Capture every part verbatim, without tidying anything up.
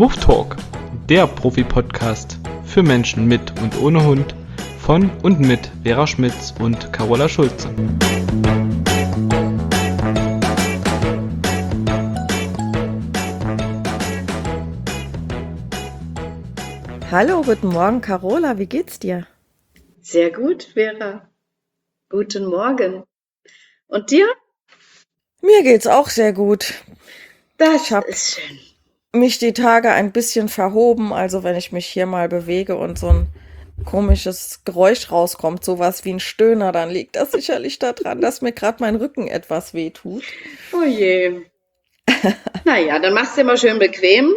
Huftalk, der Profi-Podcast für Menschen mit und ohne Hund von und mit Vera Schmitz und Carola Schulze. Hallo, guten Morgen, Carola, wie geht's dir? Sehr gut, Vera. Guten Morgen. Und dir? Mir geht's auch sehr gut. Das Ich habe ist schön. mich die Tage ein bisschen verhoben, also wenn ich mich hier mal bewege und so ein komisches Geräusch rauskommt, sowas wie ein Stöhner, dann liegt das sicherlich daran, dass mir gerade mein Rücken etwas wehtut. Oh je. Naja, dann mach's dir mal schön bequem.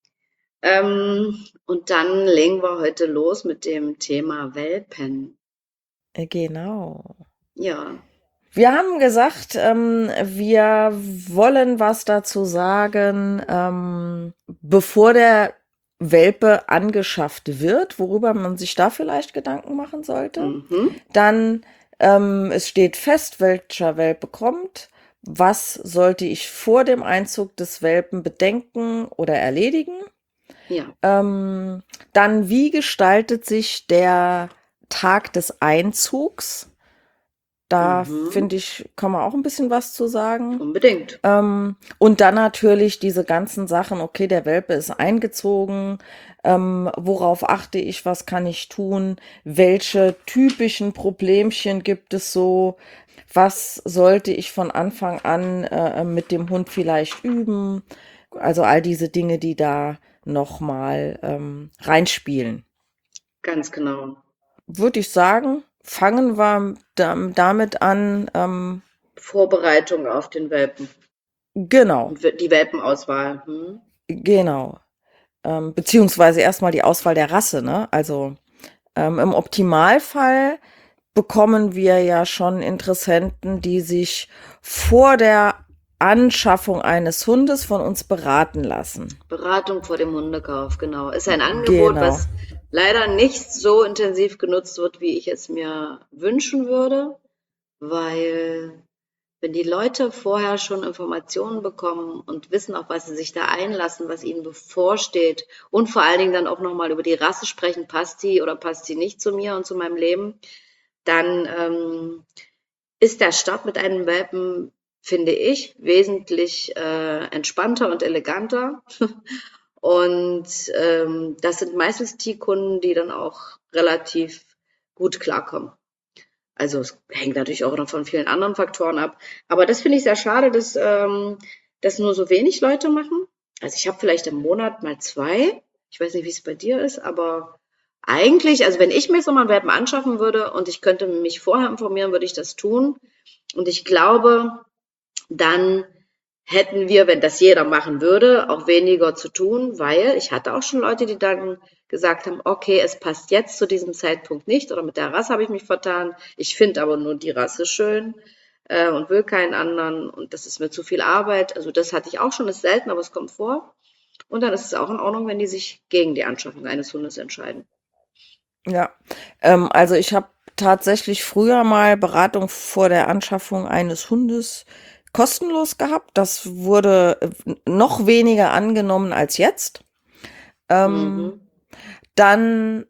Ähm, und dann legen wir heute los mit dem Thema Welpen. Äh, Genau. Ja. Wir haben gesagt, ähm, wir wollen was dazu sagen, ähm, bevor der Welpe angeschafft wird, worüber man sich da vielleicht Gedanken machen sollte. Mhm. Dann, ähm, es steht fest, welcher Welpe kommt. Was sollte ich vor dem Einzug des Welpen bedenken oder erledigen? Ja. Ähm, dann, wie gestaltet sich der Tag des Einzugs? Da Mhm. finde ich, kann man auch ein bisschen was zu sagen. Unbedingt. Ähm, und dann natürlich diese ganzen Sachen, okay, der Welpe ist eingezogen, ähm, worauf achte ich, was kann ich tun, welche typischen Problemchen gibt es so, was sollte ich von Anfang an äh, mit dem Hund vielleicht üben, also all diese Dinge, die da nochmal ähm, reinspielen. Ganz genau. Würde ich sagen, fangen wir dam- damit an, ähm, Vorbereitung auf den Welpen genau, und die Welpenauswahl. Hm? genau. Ähm, beziehungsweise erstmal die Auswahl der Rasse, ne? Also ähm, im Optimalfall bekommen wir ja schon Interessenten, die sich vor der Anschaffung eines Hundes von uns beraten lassen. Beratung vor dem Hundekauf, genau. Ist ein Angebot, Genau. was leider nicht so intensiv genutzt wird, wie ich es mir wünschen würde, weil wenn die Leute vorher schon Informationen bekommen und wissen, auf was sie sich da einlassen, was ihnen bevorsteht und vor allen Dingen dann auch nochmal über die Rasse sprechen, passt die oder passt die nicht zu mir und zu meinem Leben, dann ähm, ist der Start mit einem Welpen, finde ich, wesentlich äh, entspannter und eleganter. Und ähm, das sind meistens die Kunden, die dann auch relativ gut klarkommen. Also es hängt natürlich auch noch von vielen anderen Faktoren ab. Aber das finde ich sehr schade, dass ähm, das nur so wenig Leute machen. Also ich habe vielleicht im Monat mal zwei. Ich weiß nicht, wie es bei dir ist, aber eigentlich, also wenn ich mir so mal einen Welpen anschaffen würde und ich könnte mich vorher informieren, würde ich das tun. Und ich glaube, dann hätten wir, wenn das jeder machen würde, auch weniger zu tun, weil ich hatte auch schon Leute, die dann gesagt haben, okay, es passt jetzt zu diesem Zeitpunkt nicht oder mit der Rasse habe ich mich vertan. Ich finde aber nur die Rasse schön äh, und will keinen anderen und das ist mir zu viel Arbeit. Also das hatte ich auch schon, ist selten, aber es kommt vor. Und dann ist es auch in Ordnung, wenn die sich gegen die Anschaffung eines Hundes entscheiden. Ja. Ähm, also ich habe tatsächlich früher mal Beratung vor der Anschaffung eines Hundes kostenlos gehabt. Das wurde äh, noch weniger angenommen als jetzt. Ähm, Mhm. dann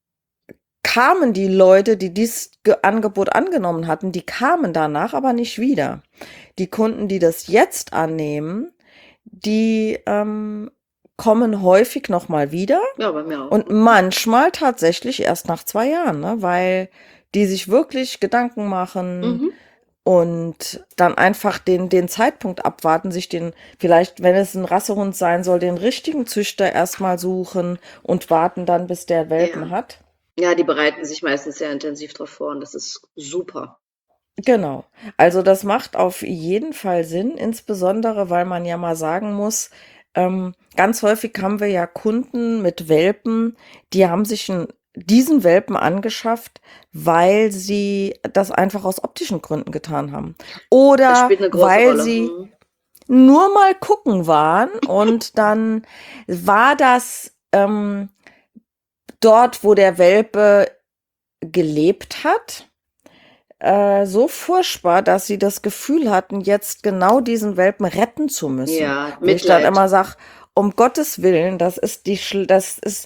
kamen die Leute, die dieses Ge- Angebot angenommen hatten, die kamen danach aber nicht wieder. Die Kunden, die das jetzt annehmen, die ähm, kommen häufig noch mal wieder Ja, bei mir auch. und Mhm. manchmal tatsächlich erst nach zwei Jahren, ne? Weil die sich wirklich Gedanken machen Mhm. und dann einfach den, den Zeitpunkt abwarten, sich den, vielleicht, wenn es ein Rassehund sein soll, den richtigen Züchter erstmal suchen und warten dann, bis der Welpen Ja. hat. Ja, die bereiten sich meistens sehr intensiv drauf vor und das ist super. Genau. Also das macht auf jeden Fall Sinn, insbesondere weil man ja mal sagen muss, ähm, ganz häufig haben wir ja Kunden mit Welpen, die haben sich n- diesen Welpen angeschafft, weil sie das einfach aus optischen Gründen getan haben. Das Oder spielt eine große weil Rolle. sie Mhm. nur mal gucken waren und dann war das ähm, dort, wo der Welpe gelebt hat, äh, so furchtbar, dass sie das Gefühl hatten, jetzt genau diesen Welpen retten zu müssen. Ja, Wo ich dann Mitleid. immer sage, um Gottes Willen, das ist die, schl- das ist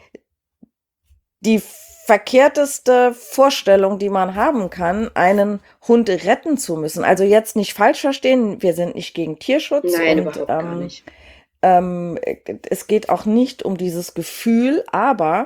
die verkehrteste Vorstellung, die man haben kann, einen Hund retten zu müssen. Also jetzt nicht falsch verstehen, wir sind nicht gegen Tierschutz Nein, und überhaupt gar ähm, nicht. ähm, es geht auch nicht um dieses Gefühl, aber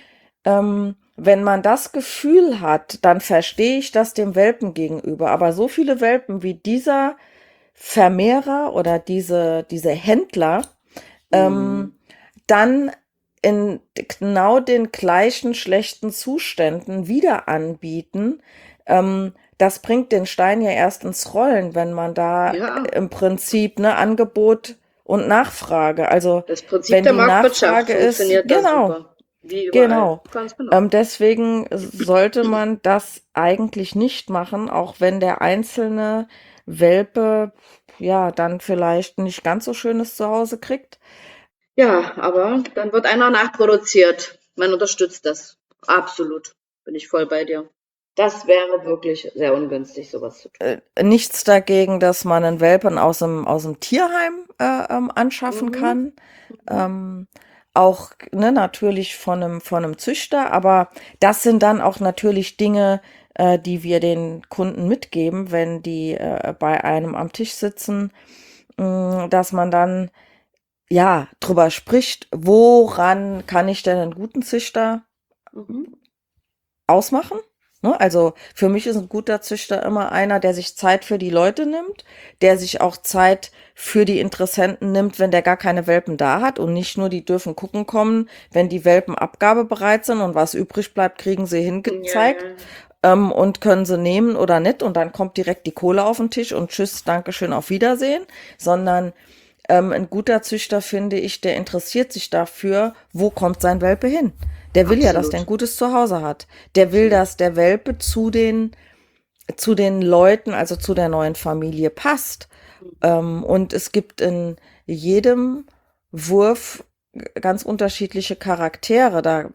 ähm, wenn man das Gefühl hat, dann verstehe ich das dem Welpen gegenüber. Aber so viele Welpen wie dieser Vermehrer oder diese, diese Händler ähm, Mhm. dann in genau den gleichen schlechten Zuständen wieder anbieten, ähm, das bringt den Stein ja erst ins Rollen, wenn man da Ja, im Prinzip ne Angebot und Nachfrage, also das Prinzip wenn der die Marktwirtschaft Nachfrage ist, funktioniert da genau, super. Wie überall. genau. Ganz genau. Ähm, deswegen sollte man das eigentlich nicht machen, auch wenn der einzelne Welpe ja dann vielleicht nicht ganz so schönes Zuhause kriegt. Ja, aber dann wird einer nachproduziert. Man unterstützt das. Absolut. Bin ich voll bei dir. Das wäre wirklich sehr ungünstig, sowas zu tun. Äh, nichts dagegen, dass man einen Welpen aus dem, aus dem Tierheim äh, ähm, anschaffen Mhm. kann. Mhm. Ähm, auch ne, natürlich von einem, von einem Züchter, aber das sind dann auch natürlich Dinge, äh, die wir den Kunden mitgeben, wenn die äh, bei einem am Tisch sitzen, mh, dass man dann ja drüber spricht, woran kann ich denn einen guten Züchter Mhm. ausmachen. Ne? Also für mich ist ein guter Züchter immer einer, der sich Zeit für die Leute nimmt, der sich auch Zeit für die Interessenten nimmt, wenn der gar keine Welpen da hat und nicht nur die dürfen gucken kommen, wenn die Welpen abgabebereit sind und was übrig bleibt, kriegen sie Ja, hingezeigt ja. ähm, und können sie nehmen oder nicht und dann kommt direkt die Kohle auf den Tisch und tschüss, Dankeschön, auf Wiedersehen, sondern ähm, ein guter Züchter, finde ich, der interessiert sich dafür, wo kommt sein Welpe hin. Der will ja, dass der ein Absolut. gutes Zuhause hat. Der will, Absolut. dass der Welpe zu den, zu den Leuten, also zu der neuen Familie passt. Ähm, und es gibt in jedem Wurf ganz unterschiedliche Charaktere. Da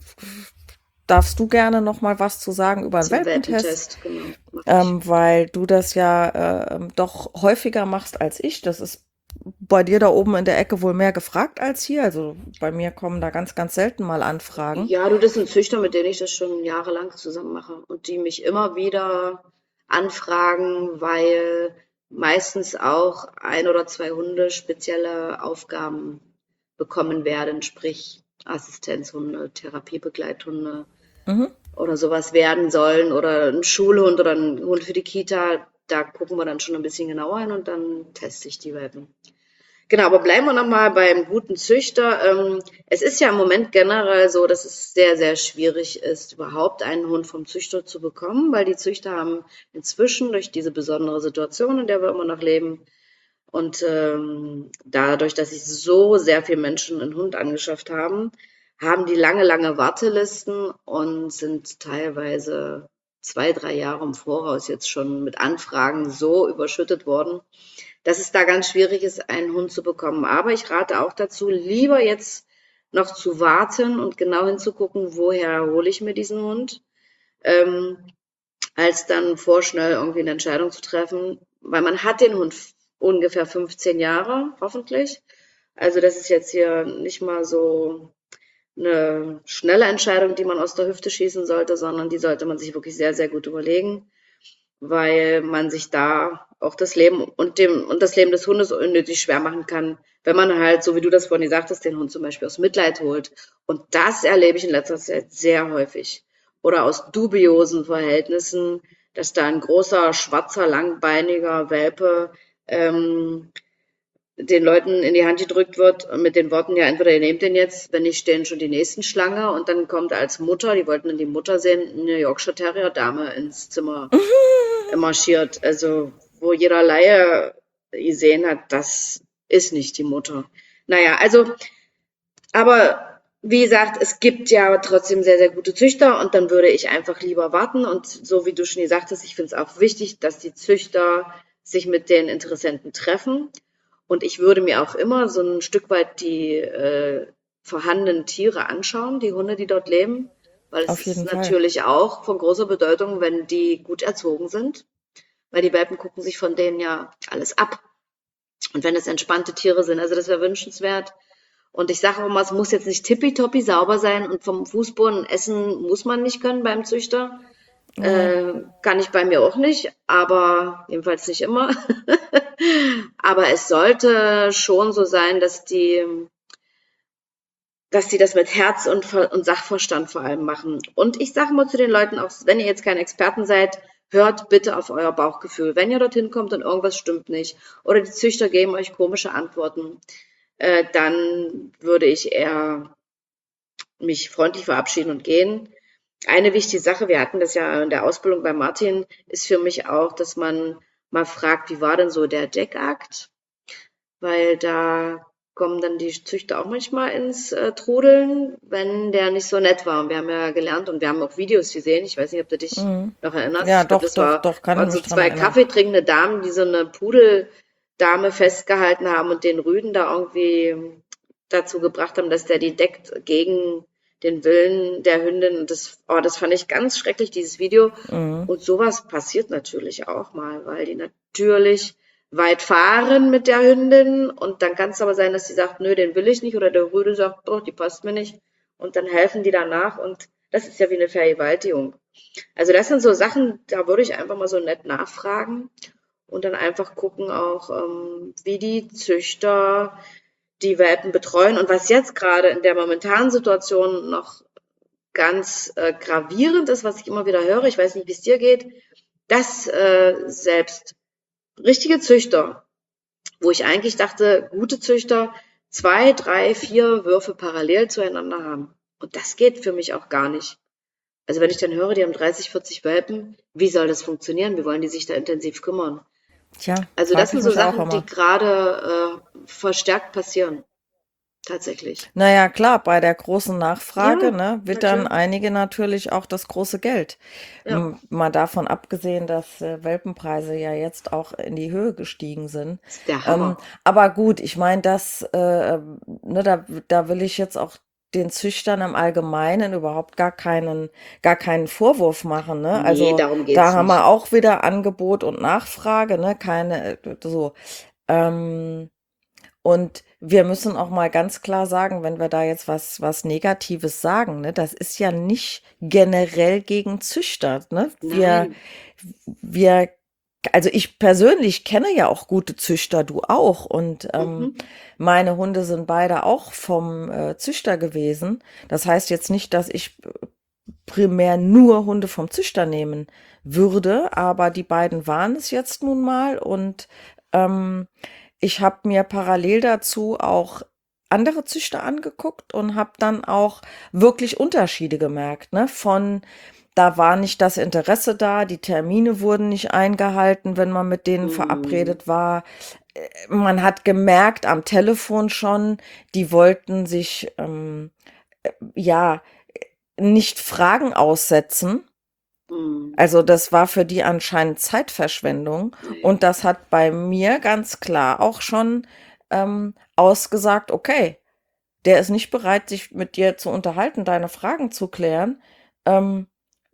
darfst du gerne noch mal was zu sagen über einen Zum Welpentest, Welpentest, genau, mache ich. ähm, weil du das ja äh, doch häufiger machst als ich. Das ist bei dir da oben in der Ecke wohl mehr gefragt als hier. Also bei mir kommen da ganz, ganz selten mal Anfragen. Ja, du, das sind Züchter, mit denen ich das schon jahrelang zusammen mache und die mich immer wieder anfragen, weil meistens auch ein oder zwei Hunde spezielle Aufgaben bekommen werden, sprich Assistenzhunde, Therapiebegleithunde Mhm. oder sowas werden sollen oder ein Schulhund oder ein Hund für die Kita. Da gucken wir dann schon ein bisschen genauer hin und dann teste ich die Welpen. Genau, aber bleiben wir nochmal beim guten Züchter. Ähm, es ist ja im Moment generell so, dass es sehr, sehr schwierig ist, überhaupt einen Hund vom Züchter zu bekommen, weil die Züchter haben inzwischen durch diese besondere Situation, in der wir immer noch leben, und ähm, dadurch, dass sich so sehr viele Menschen einen Hund angeschafft haben, haben die lange, lange Wartelisten und sind teilweise zwei, drei Jahre im Voraus jetzt schon mit Anfragen so überschüttet worden, dass es da ganz schwierig ist, einen Hund zu bekommen. Aber ich rate auch dazu, lieber jetzt noch zu warten und genau hinzugucken, woher hole ich mir diesen Hund, ähm, als dann vorschnell irgendwie eine Entscheidung zu treffen, weil man hat den Hund ungefähr fünfzehn Jahre, hoffentlich. Also das ist jetzt hier nicht mal so eine schnelle Entscheidung, die man aus der Hüfte schießen sollte, sondern die sollte man sich wirklich sehr, sehr gut überlegen, weil man sich da auch das Leben und dem und das Leben des Hundes unnötig schwer machen kann, wenn man halt, so wie du das vorhin gesagt hast, den Hund zum Beispiel aus Mitleid holt. Und das erlebe ich in letzter Zeit sehr häufig. Oder aus dubiosen Verhältnissen, dass da ein großer, schwarzer, langbeiniger Welpe ähm, den Leuten in die Hand gedrückt wird mit den Worten, ja, entweder ihr nehmt den jetzt, wenn nicht, stehen schon die nächsten Schlange. Und dann kommt als Mutter, die wollten dann die Mutter sehen, eine Yorkshire Terrier Dame ins Zimmer marschiert. Also, wo jeder Laie gesehen hat, das ist nicht die Mutter. Naja, also, aber wie gesagt, es gibt ja trotzdem sehr, sehr gute Züchter und dann würde ich einfach lieber warten. Und so wie du schon gesagt hast, ich finde es auch wichtig, dass die Züchter sich mit den Interessenten treffen. Und ich würde mir auch immer so ein Stück weit die äh, vorhandenen Tiere anschauen, die Hunde, die dort leben, weil es Auf ist jeden Fall. natürlich auch von großer Bedeutung, wenn die gut erzogen sind, weil die Welpen gucken sich von denen ja alles ab. Und wenn es entspannte Tiere sind, also das wäre wünschenswert. Und ich sage auch mal, es muss jetzt nicht tippitoppi sauber sein und vom Fußboden essen muss man nicht können beim Züchter. Nee. Äh, kann ich bei mir auch nicht, aber jedenfalls nicht immer. Aber es sollte schon so sein, dass die, dass die das mit Herz und, Ver- und Sachverstand vor allem machen. Und ich sage mal zu den Leuten auch, wenn ihr jetzt keine Experten seid, hört bitte auf euer Bauchgefühl. Wenn ihr dorthin kommt und irgendwas stimmt nicht oder die Züchter geben euch komische Antworten, äh, dann würde ich eher mich freundlich verabschieden und gehen. Eine wichtige Sache, wir hatten das ja in der Ausbildung bei Martin, ist für mich auch, dass man mal fragt, wie war denn so der Deckakt? Weil da kommen dann die Züchter auch manchmal ins äh, Trudeln, wenn der nicht so nett war. Und wir haben ja gelernt und wir haben auch Videos gesehen. Ich weiß nicht, ob du dich Mhm. noch erinnerst. Ja, Ich glaube, doch, das doch, war, doch, kann ich waren so mich dran zwei erinnern. kaffeetrinkende Damen, die so eine Pudeldame festgehalten haben und den Rüden da irgendwie dazu gebracht haben, dass der die deckt gegen den Willen der Hündin. Und das, oh, das fand ich ganz schrecklich, dieses Video. Mhm. Und sowas passiert natürlich auch mal, weil die natürlich weit fahren mit der Hündin und dann kann es aber sein, dass sie sagt, nö, den will ich nicht oder der Rüde sagt, doch, die passt mir nicht und dann helfen die danach und das ist ja wie eine Vergewaltigung. Also das sind so Sachen, da würde ich einfach mal so nett nachfragen und dann einfach gucken auch, ähm, wie die Züchter die Welpen betreuen und was jetzt gerade in der momentanen Situation noch ganz äh, gravierend ist, was ich immer wieder höre, ich weiß nicht, wie es dir geht, dass äh, selbst richtige Züchter, wo ich eigentlich dachte, gute Züchter zwei, drei, vier Würfe parallel zueinander haben. Und das geht für mich auch gar nicht. Also wenn ich dann höre, die haben dreißig, vierzig Welpen, wie soll das funktionieren? Wie wollen die sich da intensiv kümmern? Tja, Also das frage sind ich so mich auch Sachen, die immer. gerade äh, verstärkt passieren, tatsächlich. Naja, klar, bei der großen Nachfrage, Ja, ne, na wittern klar. einige natürlich auch das große Geld. Ja, M- Mal davon abgesehen, dass äh, Welpenpreise ja jetzt auch in die Höhe gestiegen sind. ist der Ähm, Hammer. aber gut, ich meine, das, äh, ne, da, da will ich jetzt auch den Züchtern im Allgemeinen überhaupt gar keinen, gar keinen Vorwurf machen, ne? Nee, Also darum da geht's haben wir nicht. auch wieder Angebot und Nachfrage, ne? Keine, äh, so. Ähm, und wir müssen auch mal ganz klar sagen, wenn wir da jetzt was, was Negatives sagen, ne, das ist ja nicht generell gegen Züchter, ne? Wir, Nein. wir, also ich persönlich kenne ja auch gute Züchter, du auch. Und ähm, Mhm. meine Hunde sind beide auch vom äh, Züchter gewesen. Das heißt jetzt nicht, dass ich primär nur Hunde vom Züchter nehmen würde, aber die beiden waren es jetzt nun mal und ähm, ich habe mir parallel dazu auch andere Züchter angeguckt und habe dann auch wirklich Unterschiede gemerkt, ne? Von da war nicht das Interesse da, die Termine wurden nicht eingehalten, wenn man mit denen Mhm. verabredet war. Äh, Man hat gemerkt am Telefon schon, die wollten sich ähm, ja nicht Fragen aussetzen. Mhm. Also das war für die anscheinend Zeitverschwendung. Nee. Und das hat bei mir ganz klar auch schon ähm, ausgesagt, okay, der ist nicht bereit, sich mit dir zu unterhalten, deine Fragen zu klären. Ähm,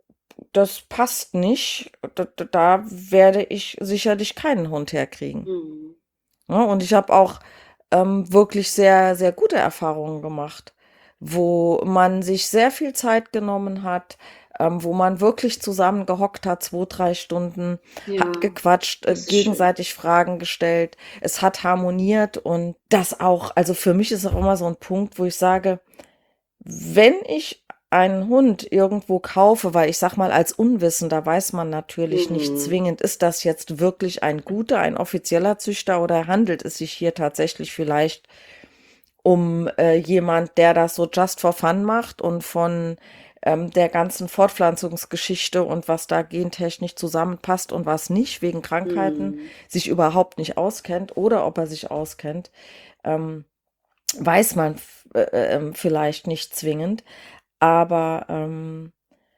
das passt nicht. Da, da da werde ich sicherlich keinen Hund herkriegen. Mhm. Ja, und ich habe auch ähm, wirklich sehr, sehr gute Erfahrungen gemacht, wo man sich sehr viel Zeit genommen hat, ähm, wo man wirklich zusammen gehockt hat, zwei, drei Stunden, hat Ja, gequatscht, äh, das ist schön. gegenseitig Fragen gestellt, es hat harmoniert und das auch, also für mich ist auch immer so ein Punkt, wo ich sage, wenn ich einen Hund irgendwo kaufe, weil ich sag mal, als Unwissender weiß man natürlich nicht Mhm. zwingend, ist das jetzt wirklich ein guter, ein offizieller Züchter oder handelt es sich hier tatsächlich vielleicht um äh, jemand, der das so just for fun macht und von ähm, der ganzen Fortpflanzungsgeschichte und was da gentechnisch zusammenpasst und was nicht, wegen Krankheiten, Mhm. sich überhaupt nicht auskennt oder ob er sich auskennt, ähm, weiß man f- äh, äh, vielleicht nicht zwingend. Aber ähm,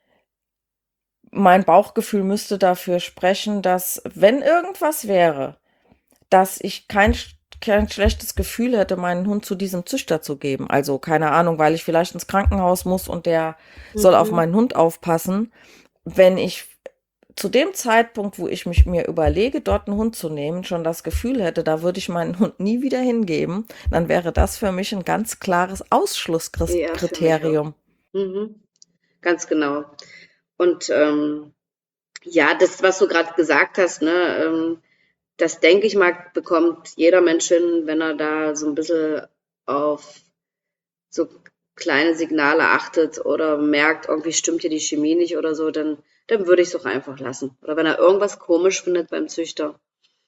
mein Bauchgefühl müsste dafür sprechen, dass wenn irgendwas wäre, dass ich kein, sch- kein schlechtes Gefühl hätte, meinen Hund zu diesem Züchter zu geben. Also keine Ahnung, weil ich vielleicht ins Krankenhaus muss und der soll auf Mhm. meinen Hund aufpassen. Wenn ich zu dem Zeitpunkt, wo ich mich mir überlege, dort einen Hund zu nehmen, schon das Gefühl hätte, da würde ich meinen Hund nie wieder hingeben, dann wäre das für mich ein ganz klares Ja, für mich auch. Ausschlusskriterium. Mhm. Ganz genau. Und ähm, ja, das, was du gerade gesagt hast, ne, ähm, das denke ich mal, bekommt jeder Mensch hin, wenn er da so ein bisschen auf so kleine Signale achtet oder merkt, irgendwie stimmt hier die Chemie nicht oder so, dann, dann würde ich es doch einfach lassen. Oder wenn er irgendwas komisch findet beim Züchter,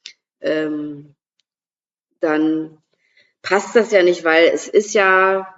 ähm, dann passt das ja nicht, weil es ist ja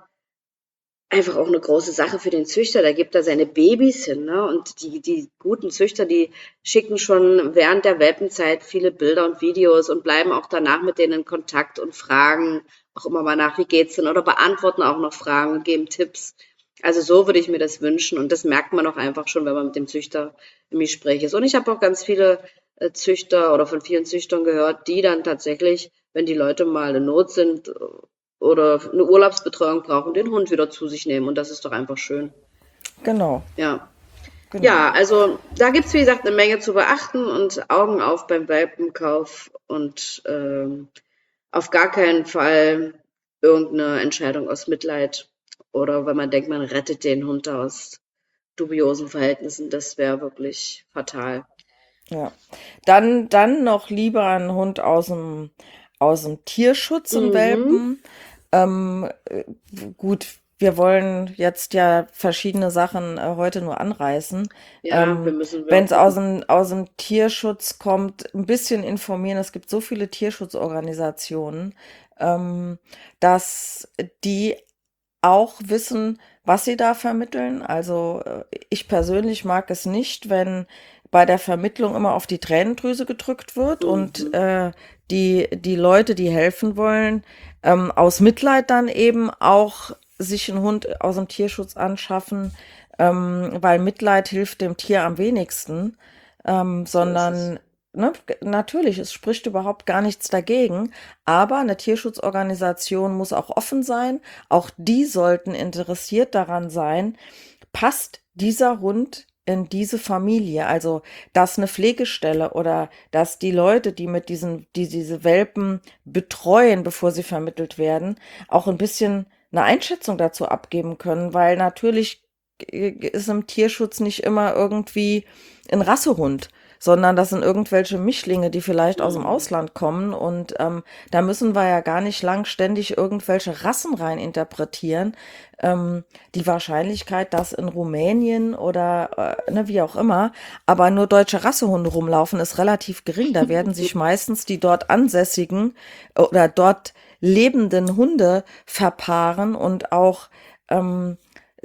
einfach auch eine große Sache für den Züchter. Der gibt da seine Babys hin, ne? Und die, die guten Züchter, die schicken schon während der Welpenzeit viele Bilder und Videos und bleiben auch danach mit denen in Kontakt und fragen auch immer mal nach, wie geht's denn? Oder beantworten auch noch Fragen und geben Tipps. Also so würde ich mir das wünschen. Und das merkt man auch einfach schon, wenn man mit dem Züchter im Gespräch ist. Und ich habe auch ganz viele äh, Züchter oder von vielen Züchtern gehört, die dann tatsächlich, wenn die Leute mal in Not sind oder eine Urlaubsbetreuung brauchen, den Hund wieder zu sich nehmen. Und das ist doch einfach schön. Genau, Ja. genau. Ja, also da gibt's wie gesagt, eine Menge zu beachten und Augen auf beim Welpenkauf und ähm, auf gar keinen Fall irgendeine Entscheidung aus Mitleid oder wenn man denkt, man rettet den Hund aus dubiosen Verhältnissen. Das wäre wirklich fatal. Ja. Dann, dann noch lieber ein Hund aus dem, aus dem Tierschutz, ein Mhm. Welpen. Ähm, äh, gut, wir wollen jetzt ja verschiedene Sachen äh, heute nur anreißen. Ja, wir Ähm, müssen wenn es aus wirklich. dem, aus dem Tierschutz kommt, ein bisschen informieren. Es gibt so viele Tierschutzorganisationen, ähm, dass die auch wissen, was sie da vermitteln. Also äh, ich persönlich mag es nicht, wenn bei der Vermittlung immer auf die Tränendrüse gedrückt wird und Mhm. äh, die, die Leute, die helfen wollen, ähm, aus Mitleid dann eben auch sich einen Hund aus dem Tierschutz anschaffen, ähm, weil Mitleid hilft dem Tier am wenigsten, ähm, So ist es. sondern ne, natürlich, es spricht überhaupt gar nichts dagegen, aber eine Tierschutzorganisation muss auch offen sein. Auch die sollten interessiert daran sein, passt dieser Hund in diese Familie? Also, dass eine Pflegestelle oder dass die Leute, die mit diesen, die diese Welpen betreuen, bevor sie vermittelt werden, auch ein bisschen eine Einschätzung dazu abgeben können, weil natürlich ist im Tierschutz nicht immer irgendwie ein Rassehund, sondern das sind irgendwelche Mischlinge, die vielleicht aus dem Mhm. Ausland kommen. Und ähm, da müssen wir ja gar nicht lang ständig irgendwelche Rassen rein interpretieren. Ähm, die Wahrscheinlichkeit, dass in Rumänien oder äh, ne, wie auch immer, aber nur deutsche Rassehunde rumlaufen, ist relativ gering. Da werden sich meistens die dort ansässigen oder dort lebenden Hunde verpaaren und auch ähm,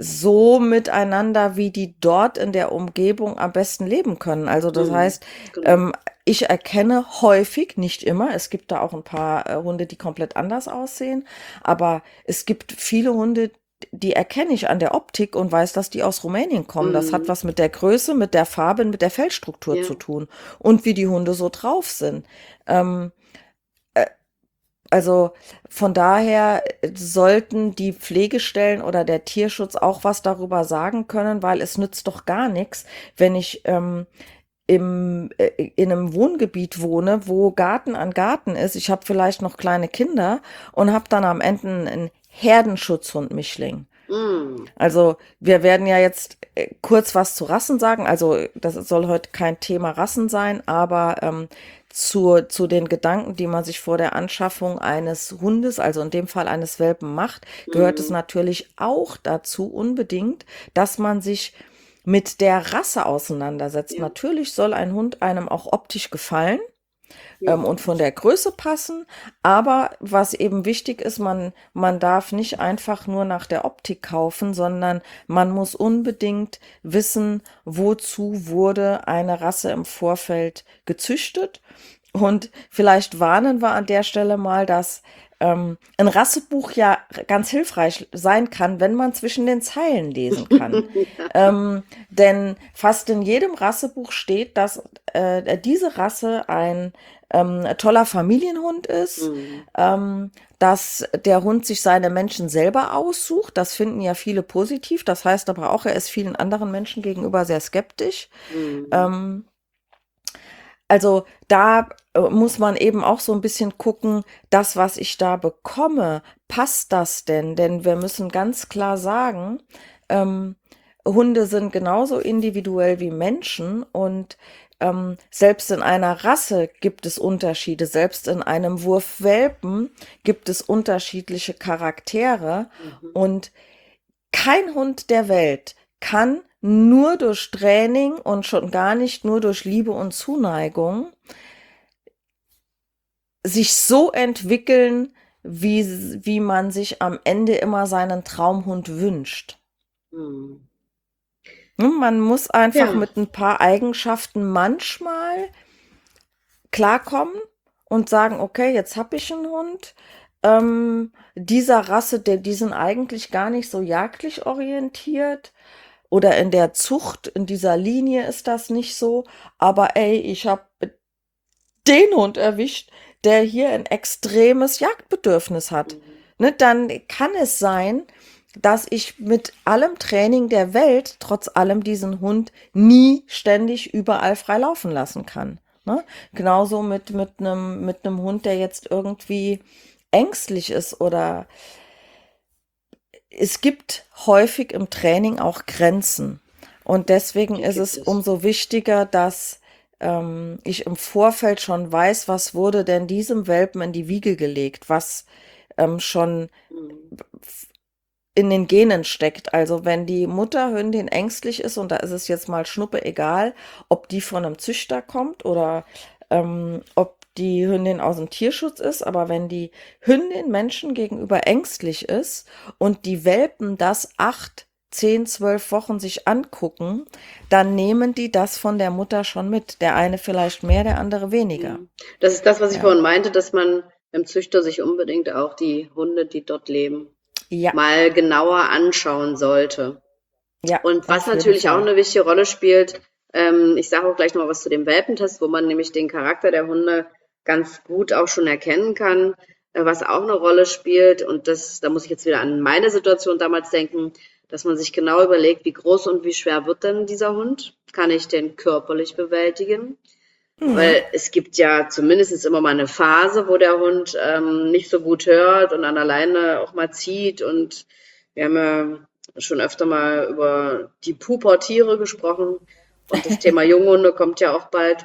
so miteinander, wie die dort in der Umgebung am besten leben können. Also das Mhm. heißt, Genau. ähm, ich erkenne häufig, nicht immer, es gibt da auch ein paar äh, Hunde, die komplett anders aussehen, aber es gibt viele Hunde, die erkenne ich an der Optik und weiß, dass die aus Rumänien kommen. Das hat Mhm. was mit der Größe, mit der Farbe, mit der Fellstruktur Ja. zu tun und wie die Hunde so drauf sind. Ähm, also von daher äh, sollten die Pflegestellen oder der Tierschutz auch was darüber sagen können, weil es nützt doch gar nichts, wenn ich ähm, im, äh, in einem Wohngebiet wohne, wo Garten an Garten ist. Ich habe vielleicht noch kleine Kinder und habe dann am Ende einen Herdenschutzhund-Mischling. Mhm. Also wir werden ja jetzt äh, kurz was zu Rassen sagen. Also das soll heute kein Thema Rassen sein, aber ähm, zu, zu den Gedanken, die man sich vor der Anschaffung eines Hundes, also in dem Fall eines Welpen macht, gehört es Mhm. natürlich auch dazu unbedingt, dass man sich mit der Rasse auseinandersetzt. Ja. Natürlich soll ein Hund einem auch optisch gefallen ähm, Ja. und von der Größe passen. Aber was eben wichtig ist, man, man darf nicht einfach nur nach der Optik kaufen, sondern man muss unbedingt wissen, wozu wurde eine Rasse im Vorfeld gezüchtet. Und vielleicht warnen wir an der Stelle mal, dass ähm, ein Rassebuch ja ganz hilfreich sein kann, wenn man zwischen den Zeilen lesen kann. Ja. Ähm, denn fast in jedem Rassebuch steht, dass äh, diese Rasse ein ähm, toller Familienhund ist, Mhm. ähm, dass der Hund sich seine Menschen selber aussucht. Das finden ja viele positiv. Das heißt aber auch, er ist vielen anderen Menschen gegenüber sehr skeptisch. Mhm. Ähm, Also da äh, muss man eben auch so ein bisschen gucken, das, was ich da bekomme, passt das denn? Denn wir müssen ganz klar sagen, ähm, Hunde sind genauso individuell wie Menschen und ähm, selbst in einer Rasse gibt es Unterschiede. Selbst in einem Wurf Welpen gibt es unterschiedliche Charaktere Mhm. und kein Hund der Welt kann nur durch Training und schon gar nicht nur durch Liebe und Zuneigung sich so entwickeln, wie, wie man sich am Ende immer seinen Traumhund wünscht. Mhm. Ne, man muss einfach Ja. mit ein paar Eigenschaften manchmal klarkommen und sagen, okay, jetzt habe ich einen Hund. Ähm, dieser Rasse, der, die sind eigentlich gar nicht so jagdlich orientiert. Oder in der Zucht, in dieser Linie ist das nicht so. Aber ey, ich habe den Hund erwischt, der hier ein extremes Jagdbedürfnis hat. Mhm. Ne, dann kann es sein, dass ich mit allem Training der Welt, trotz allem diesen Hund nie ständig überall frei laufen lassen kann. Ne? Genauso mit, mit einem, mit einem Hund, der jetzt irgendwie ängstlich ist oder es gibt häufig im Training auch Grenzen. Und deswegen Die ist gibt es es. umso wichtiger, dass ähm, ich im Vorfeld schon weiß, was wurde denn diesem Welpen in die Wiege gelegt, was ähm, schon Mhm. in den Genen steckt. Also wenn die Mutterhündin ängstlich ist, und da ist es jetzt mal Schnuppe egal, ob die von einem Züchter kommt oder ähm, ob die Hündin aus dem Tierschutz ist, aber wenn die Hündin Menschen gegenüber ängstlich ist und die Welpen das acht, zehn, zwölf Wochen sich angucken, dann nehmen die das von der Mutter schon mit. Der eine vielleicht mehr, der andere weniger. Mhm. Das ist das, was ich Ja, vorhin meinte, dass man beim Züchter sich unbedingt auch die Hunde, die dort leben, ja, mal genauer anschauen sollte. ja, Und was auf jeden natürlich auch Fall. eine wichtige Rolle spielt, ähm, ich sage auch gleich noch mal was zu dem Welpentest, wo man nämlich den Charakter der Hunde ganz gut auch schon erkennen kann, äh, was auch eine Rolle spielt. Und das, da muss ich jetzt wieder an meine Situation damals denken, dass man sich genau überlegt, wie groß und wie schwer wird denn dieser Hund? Kann ich den körperlich bewältigen? Mhm. Weil es gibt ja zumindest immer mal eine Phase, wo der Hund ähm, nicht so gut hört und an der Leine auch mal zieht. Und wir haben ja schon öfter mal über die Pubertiere gesprochen. Und das Thema Junghunde kommt ja auch bald.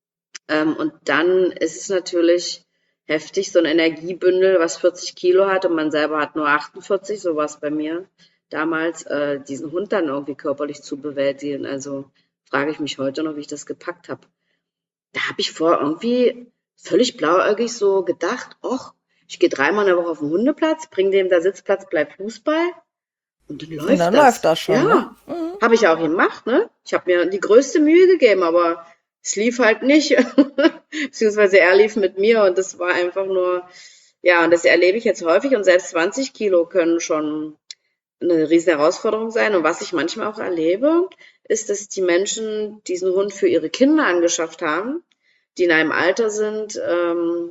Ähm, und dann ist es natürlich heftig, so ein Energiebündel, was vierzig Kilo hat und man selber hat nur achtundvierzig, so war es bei mir damals, äh, diesen Hund dann irgendwie körperlich zu bewältigen. Also frage ich mich heute noch, wie ich das gepackt habe. Da habe ich vorher irgendwie völlig blauäugig so gedacht, ach, ich gehe dreimal in der Woche auf den Hundeplatz, bringe dem da Sitzplatz, bleibt Fußball und dann Und dann läuft läuft das. das schon, ne? Ja, Mhm. habe ich auch gemacht, ne? Ich habe mir die größte Mühe gegeben, aber es lief halt nicht, beziehungsweise er lief mit mir und das war einfach nur, ja, und das erlebe ich jetzt häufig und selbst zwanzig Kilo können schon eine riesen Herausforderung sein. Und was ich manchmal auch erlebe, ist, dass die Menschen diesen Hund für ihre Kinder angeschafft haben, die in einem Alter sind, ähm,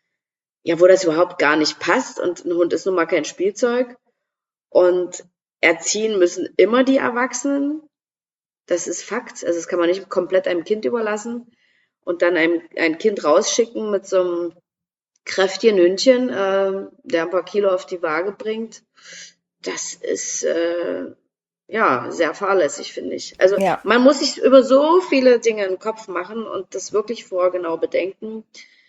ja, wo das überhaupt gar nicht passt. Und ein Hund ist nun mal kein Spielzeug. Und erziehen müssen immer die Erwachsenen. Das ist Fakt. Also das kann man nicht komplett einem Kind überlassen und dann ein, ein Kind rausschicken mit so einem kräftigen Hündchen, äh, der ein paar Kilo auf die Waage bringt. Das ist äh, ja sehr fahrlässig, finde ich. Also Ja, man muss sich über so viele Dinge im Kopf machen und das wirklich vorher genau bedenken.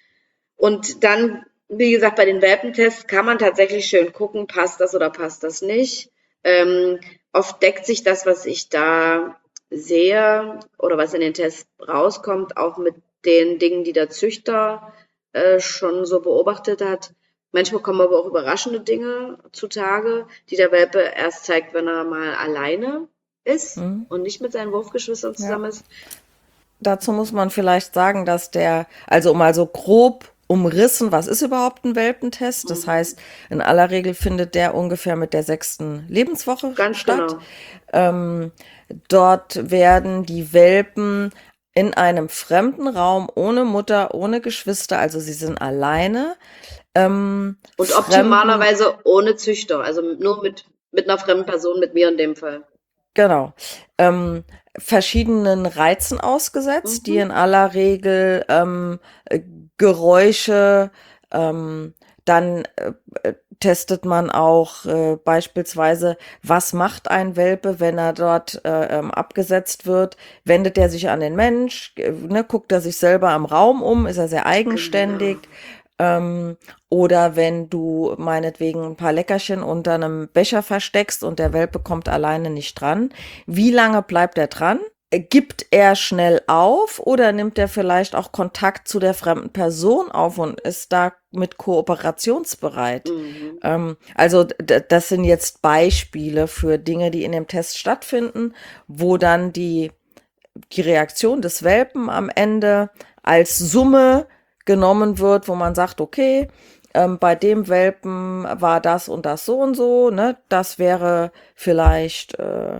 Und dann, wie gesagt, bei den Welpentests kann man tatsächlich schön gucken, passt das oder passt das nicht. Ähm, oft deckt sich das, was ich da sehe oder was in den Tests rauskommt, auch mit den Dingen, die der Züchter äh, schon so beobachtet hat. Manchmal kommen aber auch überraschende Dinge zutage, die der Welpe erst zeigt, wenn er mal alleine ist mhm. und nicht mit seinen Wurfgeschwistern Ja. zusammen ist. Dazu muss man vielleicht sagen, dass der, also mal so grob umrissen, was ist überhaupt ein Welpentest? Das Mhm. heißt, in aller Regel findet der ungefähr mit der sechsten Lebenswoche Ganz statt. genau. Ähm, dort werden die Welpen in einem fremden Raum, ohne Mutter, ohne Geschwister, also sie sind alleine, ähm, Und fremden, optimalerweise ohne Züchter, also nur mit, mit einer fremden Person, mit mir in dem Fall. Genau. Ähm, verschiedenen Reizen ausgesetzt, die Mhm. in aller Regel ähm, äh, Geräusche, ähm, dann äh, äh, testet man auch äh, beispielsweise, was macht ein Welpe, wenn er dort äh, ähm, abgesetzt wird? Wendet er sich an den Mensch? Äh, ne, guckt er sich selber im Raum um? Ist er sehr Genau. eigenständig? Ähm, oder wenn du meinetwegen ein paar Leckerchen unter einem Becher versteckst und der Welpe kommt alleine nicht dran. Wie lange bleibt er dran? Äh, Gibt er schnell auf oder nimmt er vielleicht auch Kontakt zu der fremden Person auf und ist damit kooperationsbereit? Mhm. Ähm, also d- das sind jetzt Beispiele für Dinge, die in dem Test stattfinden, wo dann die die Reaktion des Welpen am Ende als Summe genommen wird, wo man sagt, okay, ähm, bei dem Welpen war das und das so und so, ne? Das wäre vielleicht äh,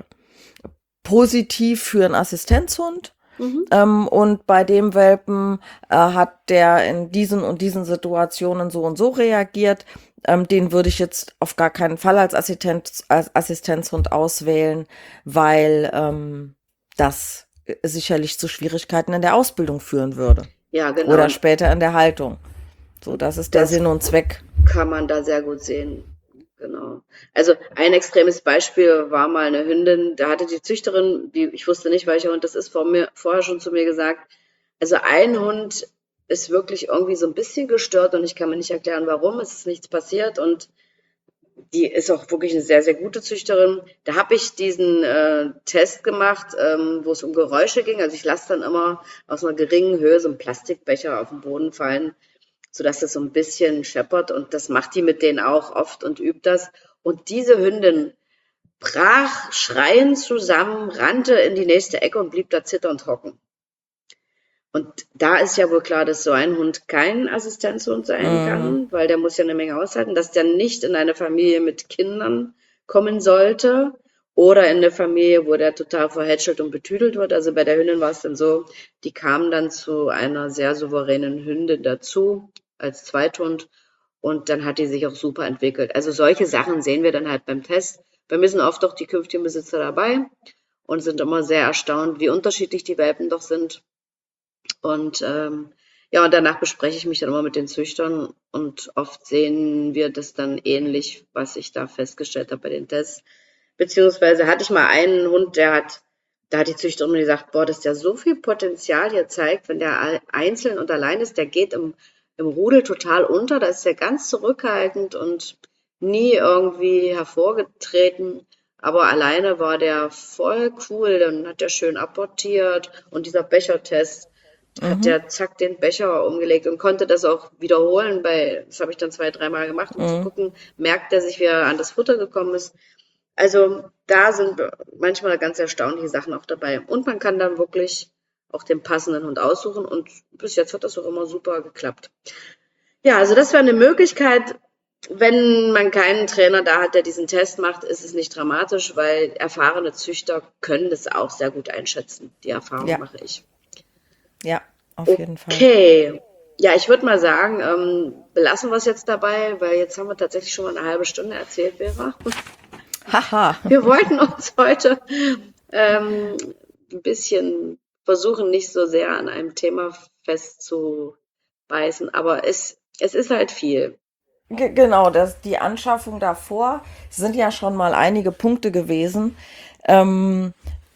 positiv für einen Assistenzhund. Mhm. Ähm, und bei dem Welpen äh, hat der in diesen und diesen Situationen so und so reagiert. Ähm, den würde ich jetzt auf gar keinen Fall als, Assistenz, als Assistenzhund auswählen, weil ähm, das sicherlich zu Schwierigkeiten in der Ausbildung führen würde. Ja, genau. Oder Und später in der Haltung. So, das ist der das Sinn und Zweck. kann man da sehr gut sehen. Genau. Also ein extremes Beispiel war mal eine Hündin, da hatte die Züchterin, die, ich wusste nicht, welcher Hund das ist, vor mir, vorher schon zu mir gesagt, also ein Hund ist wirklich irgendwie so ein bisschen gestört und ich kann mir nicht erklären, warum, es ist nichts passiert und die ist auch wirklich eine sehr, sehr gute Züchterin. Da habe ich diesen äh, Test gemacht, ähm, wo es um Geräusche ging. Also ich lasse dann immer aus einer geringen Höhe so einen Plastikbecher auf den Boden fallen, sodass das so ein bisschen scheppert. Und das macht die mit denen auch oft und übt das. Und diese Hündin brach schreiend zusammen, rannte in die nächste Ecke und blieb da zitternd hocken. Und da ist ja wohl klar, dass so ein Hund kein Assistenzhund sein Mhm. kann, weil der muss ja eine Menge aushalten, dass der nicht in eine Familie mit Kindern kommen sollte oder in eine Familie, wo der total verhätschelt und betüdelt wird. Also bei der Hündin war es dann so, die kam dann zu einer sehr souveränen Hündin dazu als Zweithund und dann hat die sich auch super entwickelt. Also solche Sachen sehen wir dann halt beim Test. Bei mir sind oft auch die künftigen Besitzer dabei und sind immer sehr erstaunt, wie unterschiedlich die Welpen doch sind. Und ähm, ja, und danach bespreche ich mich dann immer mit den Züchtern und oft sehen wir das dann ähnlich, was ich da festgestellt habe bei den Tests. Beziehungsweise hatte ich mal einen Hund, der hat, da hat die Züchterin mir gesagt, boah, dass der so viel Potenzial hier zeigt, wenn der all- einzeln und allein ist, der geht im, im Rudel total unter, da ist der ganz zurückhaltend und nie irgendwie hervorgetreten. Aber alleine war der voll cool, dann hat er schön apportiert und dieser Bechertest hat Mhm. der zack den Becher umgelegt und konnte das auch wiederholen bei, das habe ich dann zwei, dreimal gemacht, um zu Mhm. gucken, merkt er sich, wie er an das Futter gekommen ist. Also da sind manchmal ganz erstaunliche Sachen auch dabei. Und man kann dann wirklich auch den passenden Hund aussuchen und bis jetzt hat das auch immer super geklappt. Ja, also das wäre eine Möglichkeit. Wenn man keinen Trainer da hat, der diesen Test macht, ist es nicht dramatisch, weil erfahrene Züchter können das auch sehr gut einschätzen. Die Erfahrung Ja, mache ich. ja, auf jeden Fall. Okay. Ja, ich würde mal sagen, ähm, belassen wir es jetzt dabei, weil jetzt haben wir tatsächlich schon mal eine halbe Stunde erzählt, Vera. Haha. Wir wollten uns heute ähm, ein bisschen versuchen, nicht so sehr an einem Thema festzubeißen, aber es, es ist halt viel. Ge- Genau, das, die Anschaffung davor sind ja schon mal einige Punkte gewesen. Ähm,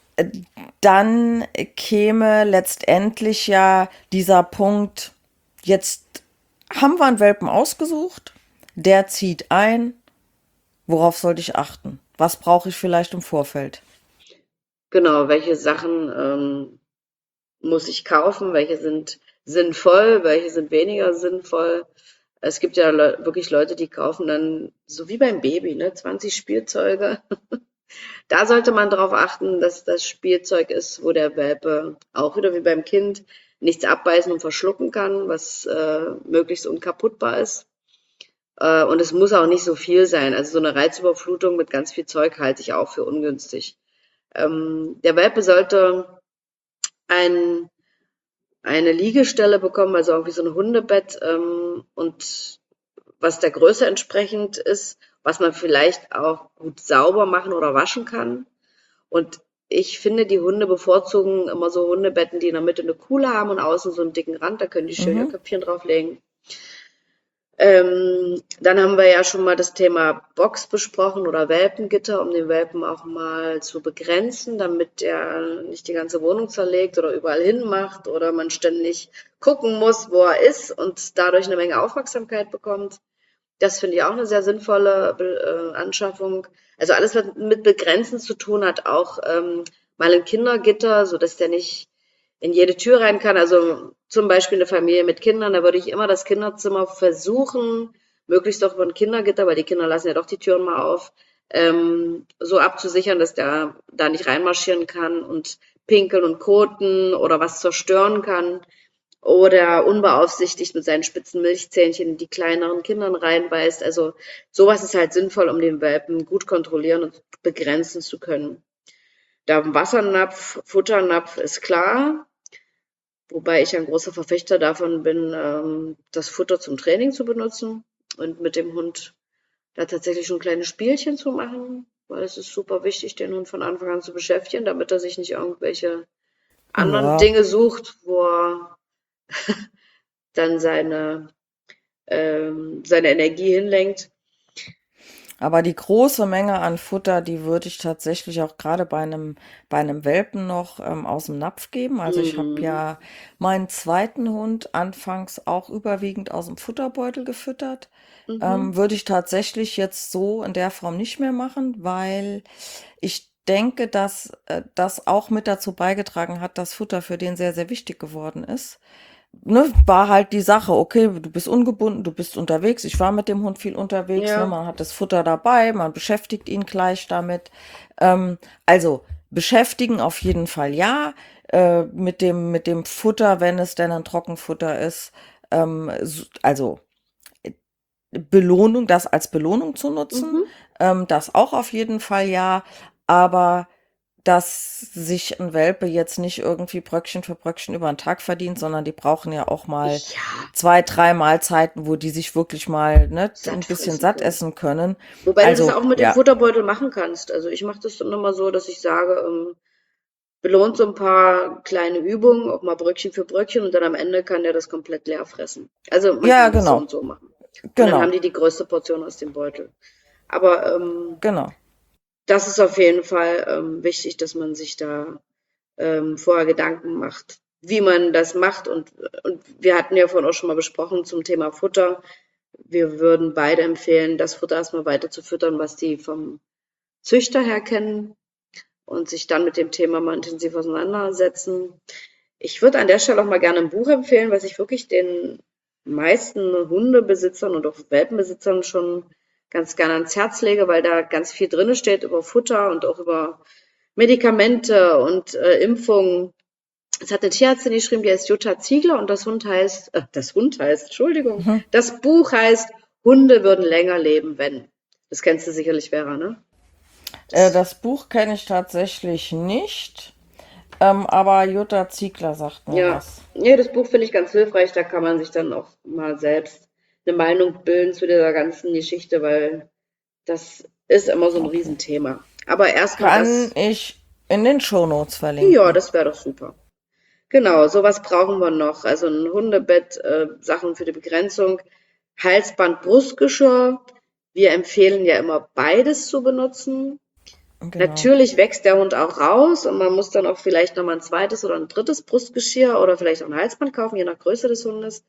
Dann käme letztendlich ja dieser Punkt, jetzt haben wir einen Welpen ausgesucht, der zieht ein, worauf sollte ich achten? Was brauche ich vielleicht im Vorfeld? Genau, welche Sachen ähm, muss ich kaufen, welche sind sinnvoll, welche sind weniger sinnvoll. Es gibt ja Leu wirklich Leute, die kaufen dann, so wie beim Baby, ne, zwanzig Spielzeuge. Da sollte man darauf achten, dass das Spielzeug ist, wo der Welpe auch wieder wie beim Kind nichts abbeißen und verschlucken kann, was äh, möglichst unkaputtbar ist. Äh, und es muss auch nicht so viel sein. Also so eine Reizüberflutung mit ganz viel Zeug halte ich auch für ungünstig. Ähm, der Welpe sollte ein, eine Liegestelle bekommen, also auch wie so ein Hundebett ähm, und was der Größe entsprechend ist, was man vielleicht auch gut sauber machen oder waschen kann. Und ich finde, die Hunde bevorzugen immer so Hundebetten, die in der Mitte eine Kuhle haben und außen so einen dicken Rand, da können die schön ihr Mhm. Köpfchen drauflegen. Ähm, dann haben wir ja schon mal das Thema Box besprochen oder Welpengitter, um den Welpen auch mal zu begrenzen, damit er nicht die ganze Wohnung zerlegt oder überall hin macht oder man ständig gucken muss, wo er ist und dadurch eine Menge Aufmerksamkeit bekommt. Das finde ich auch eine sehr sinnvolle Be- äh, Anschaffung. Also alles, was mit Begrenzen zu tun hat, auch ähm, mal ein Kindergitter, so dass der nicht in jede Tür rein kann. Also zum Beispiel eine Familie mit Kindern, da würde ich immer das Kinderzimmer versuchen, möglichst auch über ein Kindergitter, weil die Kinder lassen ja doch die Türen mal auf, ähm, so abzusichern, dass der da nicht reinmarschieren kann und pinkeln und koten oder was zerstören kann oder unbeaufsichtigt mit seinen spitzen Milchzähnchen in die kleineren Kindern reinbeißt. Also sowas ist halt sinnvoll, um den Welpen gut kontrollieren und begrenzen zu können. Der Wassernapf, Futternapf ist klar, wobei ich ein großer Verfechter davon bin, ähm, das Futter zum Training zu benutzen und mit dem Hund da tatsächlich schon kleine Spielchen zu machen, weil es ist super wichtig, den Hund von Anfang an zu beschäftigen, damit er sich nicht irgendwelche anderen Ja, Dinge sucht, wo er dann seine, ähm, seine Energie hinlenkt. aber die große Menge an Futter, die würde ich tatsächlich auch gerade bei einem, bei einem Welpen noch ähm, aus dem Napf geben. Also ich habe Mhm. ja meinen zweiten Hund anfangs auch überwiegend aus dem Futterbeutel gefüttert. Mhm. Ähm, würde ich tatsächlich jetzt so in der Form nicht mehr machen, weil ich denke, dass äh, das auch mit dazu beigetragen hat, dass Futter für den sehr, sehr wichtig geworden ist. Ne, war halt die Sache, okay, du bist ungebunden, du bist unterwegs. Ich war mit dem Hund viel unterwegs, ne, Ja. man hat das Futter dabei, man beschäftigt ihn gleich damit. Ähm, also beschäftigen auf jeden Fall ja. Äh, mit dem, mit dem Futter, wenn es denn ein Trockenfutter ist, ähm, so- also Belohnung, das als Belohnung zu nutzen, Mhm. ähm, das auch auf jeden Fall ja, aber dass sich ein Welpe jetzt nicht irgendwie Bröckchen für Bröckchen über den Tag verdient, sondern die brauchen ja auch mal Ja, zwei, drei Mahlzeiten, wo die sich wirklich mal, ne, satt ein bisschen fressen satt können. essen können. Wobei du das Also, auch mit dem ja, Futterbeutel machen kannst. Also ich mache das dann immer so, dass ich sage, ähm, belohnt so ein paar kleine Übungen, auch mal Bröckchen für Bröckchen und dann am Ende kann der das komplett leer fressen. Also man ja, kann das so genau, und so machen. Und dann haben genau, die die größte Portion aus dem Beutel. Aber ähm, genau. das ist auf jeden Fall ähm, wichtig, dass man sich da ähm, vorher Gedanken macht, wie man das macht. Und, und wir hatten ja vorhin auch schon mal besprochen zum Thema Futter. Wir würden beide empfehlen, das Futter erstmal weiter zu füttern, was die vom Züchter her kennen und sich dann mit dem Thema mal intensiv auseinandersetzen. Ich würde an der Stelle auch mal gerne ein Buch empfehlen, was ich wirklich den meisten Hundebesitzern und auch Welpenbesitzern schon ganz gerne ans Herz lege, weil da ganz viel drin steht über Futter und auch über Medikamente und äh, Impfungen. Es hat eine Tierärztin geschrieben, die heißt Jutta Ziegler und das Hund heißt, äh, das Hund heißt, Entschuldigung, Mhm. das Buch heißt Hunde würden länger leben, wenn. Das kennst du sicherlich, Vera, ne? Äh, Das, das Buch kenne ich tatsächlich nicht, ähm, aber Jutta Ziegler sagt mir ja, was. nee, das Buch finde ich ganz hilfreich, da kann man sich dann auch mal selbst eine Meinung bilden zu dieser ganzen Geschichte, weil das ist immer so ein Okay. Riesenthema. Aber erstmal Kann das, ich in den Shownotes ja, verlinken. das wäre doch super. Genau, sowas brauchen wir noch. Also ein Hundebett, äh, Sachen für die Begrenzung, Halsband, Brustgeschirr. Wir empfehlen ja immer beides zu benutzen. Genau. Natürlich wächst der Hund auch raus und man muss dann auch vielleicht noch mal ein zweites oder ein drittes Brustgeschirr oder vielleicht auch ein Halsband kaufen, je nach Größe des Hundes.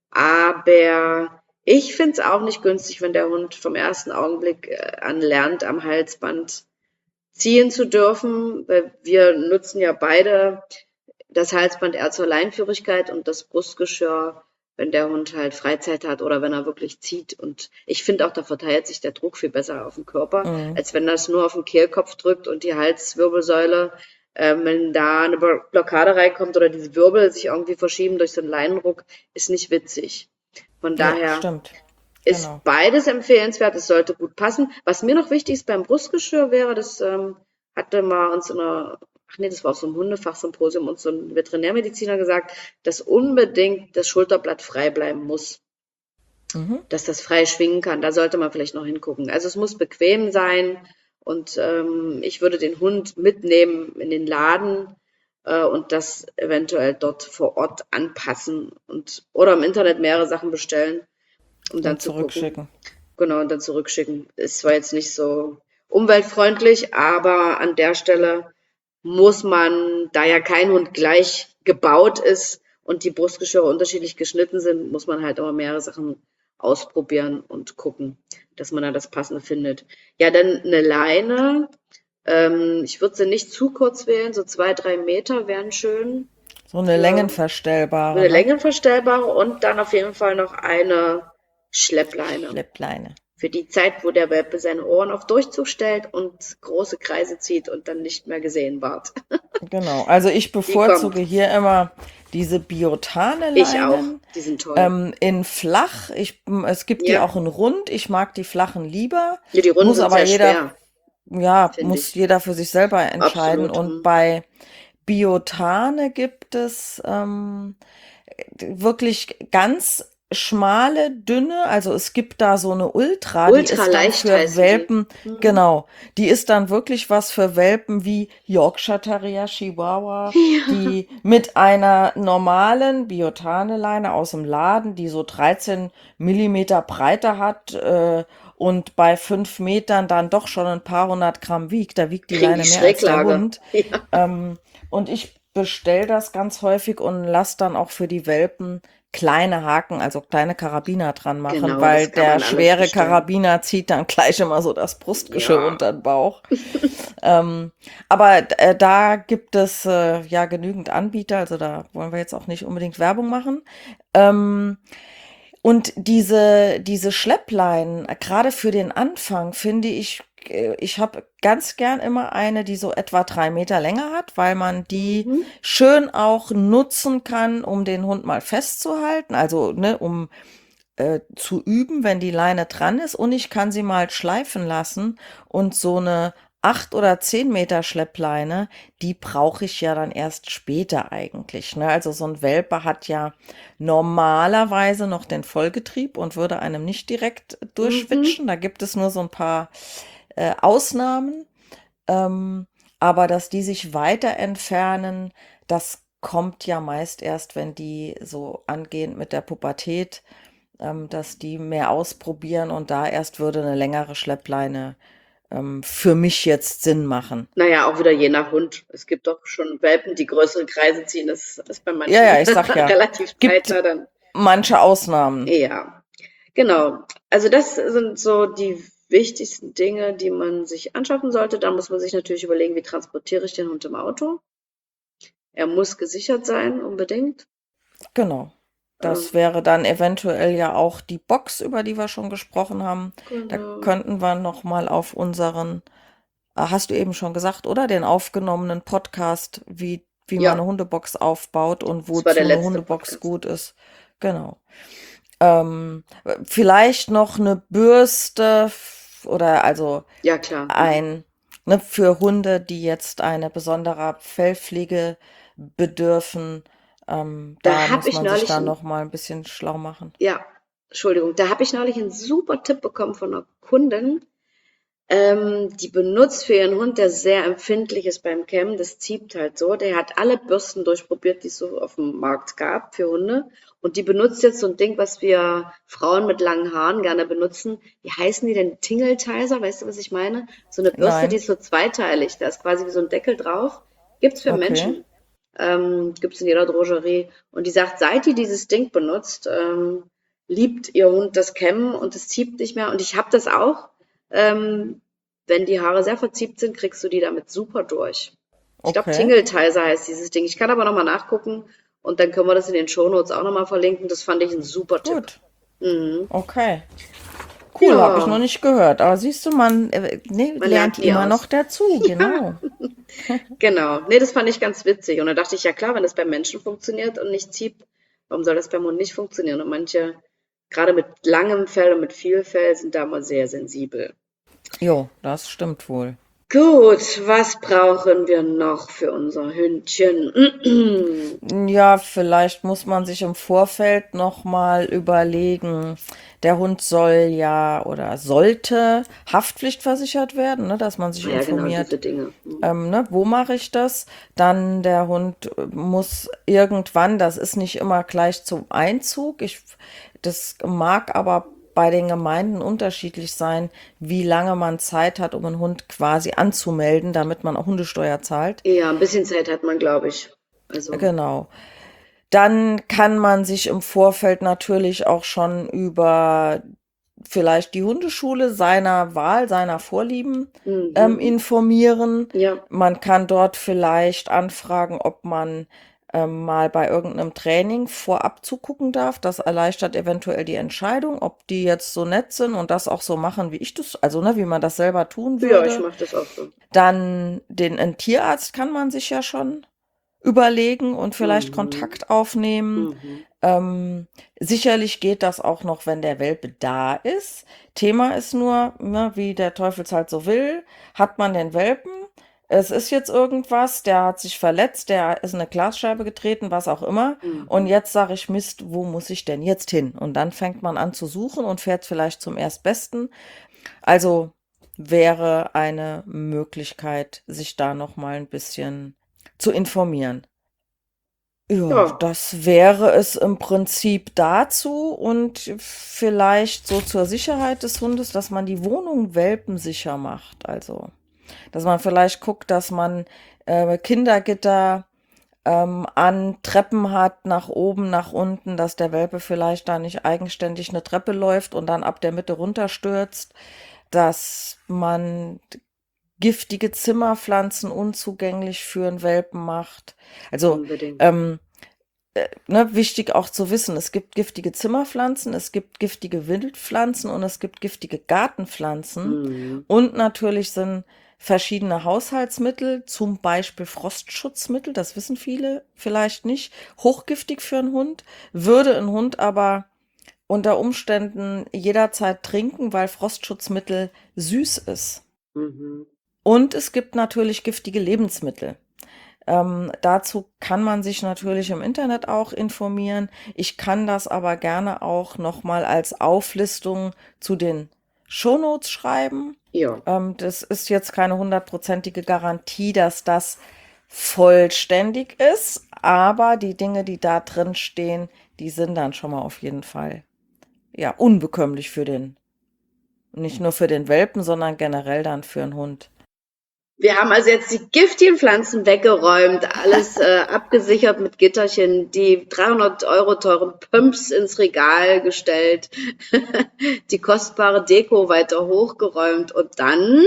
Aber ich finde es auch nicht günstig, wenn der Hund vom ersten Augenblick äh, an lernt, am Halsband ziehen zu dürfen, weil wir nutzen ja beide das Halsband eher zur Leinführigkeit und das Brustgeschirr, wenn der Hund halt Freizeit hat oder wenn er wirklich zieht. Und ich finde auch, da verteilt sich der Druck viel besser auf den Körper, Mhm. als wenn das nur auf den Kehlkopf drückt und die Halswirbelsäule, ähm, wenn da eine Blockade reinkommt oder diese Wirbel sich irgendwie verschieben durch so einen Leinenruck, ist nicht witzig. Von Nee, daher stimmt. ist Genau. beides empfehlenswert, es sollte gut passen. Was mir noch wichtig ist beim Brustgeschirr wäre, das ähm, hatte mal uns in einer, ach nee, das war auf so einem Hundefachsymposium uns so ein Veterinärmediziner gesagt, dass unbedingt das Schulterblatt frei bleiben muss, Mhm. dass das frei schwingen kann. Da sollte man vielleicht noch hingucken. Also es muss bequem sein Und ähm, ich würde den Hund mitnehmen in den Laden äh, und das eventuell dort vor Ort anpassen und oder im Internet mehrere Sachen bestellen, um dann Und zu gucken. zurückschicken. Genau, und dann zurückschicken. Ist zwar jetzt nicht so umweltfreundlich, aber an der Stelle muss man, da ja kein Hund gleich gebaut ist und die Brustgeschirre unterschiedlich geschnitten sind, muss man halt immer mehrere Sachen ausprobieren und gucken, dass man da das Passende findet. Ja, dann eine Leine. Ähm, ich würde sie nicht zu kurz wählen, so zwei, drei Meter wären schön. So eine Für längenverstellbare, eine ne? längenverstellbare und dann auf jeden Fall noch eine Schleppleine. Schleppleine. Für die Zeit, wo der Welpe seine Ohren auf Durchzug stellt und große Kreise zieht und dann nicht mehr gesehen wird. Genau. Also ich Die kommt. bevorzuge hier immer diese biotane Ich auch. Leinen Die sind toll. ähm, in flach. Ich, es gibt die Ja. auch in rund. Ich mag die flachen lieber. Ja, die Runden Muss sind aber sehr jeder, schwer, ja, finde muss ich. jeder für sich selber entscheiden. Absolut. Und Hm. bei Biotane gibt es ähm, wirklich ganz schmale, dünne, also es gibt da so eine Ultra, die ist Ultra dann leicht für heißen die. Welpen, Mhm. genau, die ist dann wirklich was für Welpen wie Yorkshire Terrier, Chihuahua, Ja. die mit einer normalen Biotane-Leine aus dem Laden, die so dreizehn Millimeter Breite hat, äh, und bei fünf Metern dann doch schon ein paar hundert Gramm wiegt, da wiegt die Kriegen Leine die mehr als der Schräglage. Hund. Ja. Ähm, und ich bestelle das ganz häufig und lasse dann auch für die Welpen kleine Haken, also kleine Karabiner dran machen, Genau, weil das kann der man alles schwere bestellen. Karabiner zieht dann gleich immer so das Brustgeschirr Ja. unter den Bauch. Ähm, aber äh, da gibt es äh, ja genügend Anbieter, also da wollen wir jetzt auch nicht unbedingt Werbung machen. Ähm, und diese, diese Schleppleinen, äh, gerade für den Anfang, finde ich, äh, ich habe ganz gern immer eine, die so etwa drei Meter Länge hat, weil man die Mhm. schön auch nutzen kann, um den Hund mal festzuhalten, also ne, um äh, zu üben, wenn die Leine dran ist. Und ich kann sie mal schleifen lassen und so eine acht oder zehn Meter Schleppleine, die brauche ich ja dann erst später eigentlich. Ne? Also so ein Welpe hat ja normalerweise noch den Vollgetrieb und würde einem nicht direkt Mhm. durchschwitschen. Da gibt es nur so ein paar äh, Ausnahmen. Ähm, aber dass die sich weiter entfernen, das kommt ja meist erst, wenn die so angehend mit der Pubertät, ähm, dass die mehr ausprobieren und da erst würde eine längere Schleppleine ähm, für mich jetzt Sinn machen. Naja, auch wieder je nach Hund. Es gibt doch schon Welpen, die größere Kreise ziehen. Das ist bei Ja, manchen ja, ich sag ja, relativ gibt zeitnah dann. manche Ausnahmen. Ja, genau. Also das sind so die wichtigsten Dinge, die man sich anschaffen sollte. Dann muss man sich natürlich überlegen, wie transportiere ich den Hund im Auto. Er muss gesichert sein, unbedingt. Genau. Das Ähm, wäre dann eventuell ja auch die Box, über die wir schon gesprochen haben. Da genau. könnten wir noch mal auf unseren, äh, hast du eben schon gesagt, oder? Den aufgenommenen Podcast, wie, wie man eine Ja, Hundebox aufbaut und das war der wozu eine letzte Hundebox Podcast. gut ist. Genau. Ähm, vielleicht noch eine Bürste f- oder also Ja, klar. Mhm. ein, ne, für Hunde, die jetzt eine besondere Fellpflege bedürfen. Ähm, Da da habe muss ich man sich neulich dann ein, noch mal ein bisschen schlau machen. ja, Entschuldigung, da habe ich neulich einen super Tipp bekommen von einer Kundin. Ähm, die benutzt für ihren Hund, der sehr empfindlich ist beim Kämmen, das zieht halt so. Der hat alle Bürsten durchprobiert, die es so auf dem Markt gab für Hunde. Und die benutzt jetzt so ein Ding, was wir Frauen mit langen Haaren gerne benutzen. Wie heißen die denn? Tingle-Tizer, weißt du, was ich meine? So eine Bürste, die Nein? ist so zweiteilig. Da ist quasi wie so ein Deckel drauf. Gibt's für Okay. Menschen. Ähm, gibt's in jeder Drogerie. Und die sagt, seit die dieses Ding benutzt, ähm, liebt ihr Hund das Kämmen und es zieht nicht mehr. Und ich habe das auch. Ähm, wenn die Haare sehr verziebt sind, kriegst du die damit super durch. Ich glaube, Okay. Tingle-Tizer heißt dieses Ding. Ich kann aber nochmal nachgucken und dann können wir das in den Shownotes auch nochmal verlinken. Das fand ich ein super Tipp. Gut. Mhm. Okay. Cool, habe ich noch Ja, nicht gehört. Aber siehst du, man äh, ne, man lernt lernt nie immer noch aus. dazu. Genau. Genau. Nee, das fand ich ganz witzig. Und da dachte ich, ja klar, wenn das beim Menschen funktioniert und nicht zieht, warum soll das beim Hund nicht funktionieren? Und manche, gerade mit langem Fell und mit viel Fell, sind da mal sehr sensibel. Jo, das stimmt wohl. Gut, was brauchen wir noch für unser Hündchen? Ja, vielleicht muss man sich im Vorfeld noch mal überlegen, der Hund soll ja oder sollte haftpflichtversichert werden, ne, dass man sich Ja, genau, informiert, diese Dinge. Hm. ähm, ne, wo mache ich das? Dann der Hund äh, muss irgendwann, das ist nicht immer gleich zum Einzug. Ich, das mag aber bei den Gemeinden unterschiedlich sein, wie lange man Zeit hat, um einen Hund quasi anzumelden, damit man auch Hundesteuer zahlt. Ja, ein bisschen Zeit hat man, glaube ich. Also, Genau. Dann kann man sich im Vorfeld natürlich auch schon über vielleicht die Hundeschule seiner Wahl, seiner Vorlieben ähm, mhm. informieren. Ja, Man kann dort vielleicht anfragen, ob man ähm, mal bei irgendeinem Training vorab zugucken darf. Das erleichtert eventuell die Entscheidung, ob die jetzt so nett sind und das auch so machen, wie ich das, also ne, wie man das selber tun ja, ich würde. mache das auch so. Dann den einen Tierarzt kann man sich ja schon überlegen und vielleicht Mhm. Kontakt aufnehmen. Mhm. Ähm, sicherlich geht das auch noch, wenn der Welpe da ist. Thema ist nur, ne, wie der Teufel es halt so will, hat man den Welpen, es ist jetzt irgendwas, der hat sich verletzt, der ist in eine Glasscheibe getreten, was auch immer. Und Mhm. jetzt sage ich, Mist, wo muss ich denn jetzt hin? Und dann fängt man an zu suchen und fährt vielleicht zum Erstbesten. Also wäre eine Möglichkeit, sich da noch mal ein bisschen zu informieren. Ja, Ja, das wäre es im Prinzip dazu und vielleicht so zur Sicherheit des Hundes, dass man die Wohnung welpensicher macht. Also, dass man vielleicht guckt, dass man äh, Kindergitter ähm, an Treppen hat, nach oben, nach unten, dass der Welpe vielleicht da nicht eigenständig eine Treppe läuft und dann ab der Mitte runterstürzt, dass man giftige Zimmerpflanzen unzugänglich für einen Welpen macht. Also, unbedingt. ähm, ne, wichtig auch zu wissen, es gibt giftige Zimmerpflanzen, es gibt giftige Wildpflanzen und es gibt giftige Gartenpflanzen. Mhm. Und natürlich sind verschiedene Haushaltsmittel, zum Beispiel Frostschutzmittel, das wissen viele vielleicht nicht, hochgiftig für einen Hund, würde ein Hund aber unter Umständen jederzeit trinken, weil Frostschutzmittel süß ist. Mhm. Und es gibt natürlich giftige Lebensmittel. Ähm, dazu kann man sich natürlich im Internet auch informieren. Ich kann das aber gerne auch nochmal als Auflistung zu den Shownotes schreiben. Ja. Ähm, das ist jetzt keine hundertprozentige Garantie, dass das vollständig ist, aber die Dinge, die da drin stehen, die sind dann schon mal auf jeden Fall ja unbekömmlich für den, nicht nur für den Welpen, sondern generell dann für einen Hund. Wir haben also jetzt die giftigen Pflanzen weggeräumt, alles äh, abgesichert mit Gitterchen, die dreihundert Euro teuren Pumps ins Regal gestellt, die kostbare Deko weiter hochgeräumt und dann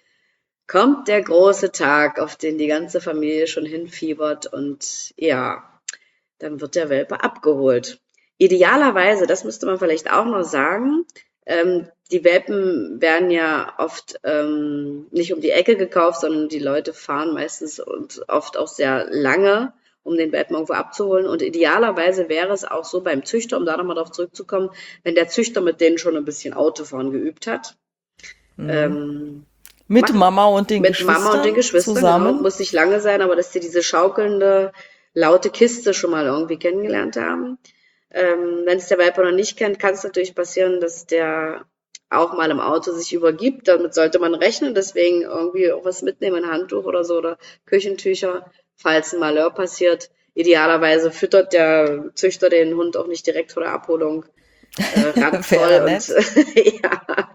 kommt der große Tag, auf den die ganze Familie schon hinfiebert und ja, dann wird der Welpe abgeholt. Idealerweise, das müsste man vielleicht auch noch sagen, ähm, die Welpen werden ja oft ähm, nicht um die Ecke gekauft, sondern die Leute fahren meistens und oft auch sehr lange, um den Welpen irgendwo abzuholen. Und idealerweise wäre es auch so beim Züchter, um da nochmal drauf zurückzukommen, wenn der Züchter mit denen schon ein bisschen Autofahren geübt hat. Mhm. Ähm, Mit Machen Mama und den mit Mama und den Geschwistern Geschwistern, genau. zusammen. Muss nicht lange sein, aber dass die diese schaukelnde, laute Kiste schon mal irgendwie kennengelernt haben. Ähm, wenn es der Welpe noch nicht kennt, kann es natürlich passieren, dass der auch mal im Auto sich übergibt. Damit sollte man rechnen. Deswegen irgendwie auch was mitnehmen, ein Handtuch oder so oder Küchentücher, falls ein Malheur passiert. Idealerweise füttert der Züchter den Hund auch nicht direkt vor der Abholung äh, Wäre randvoll und nett. ja.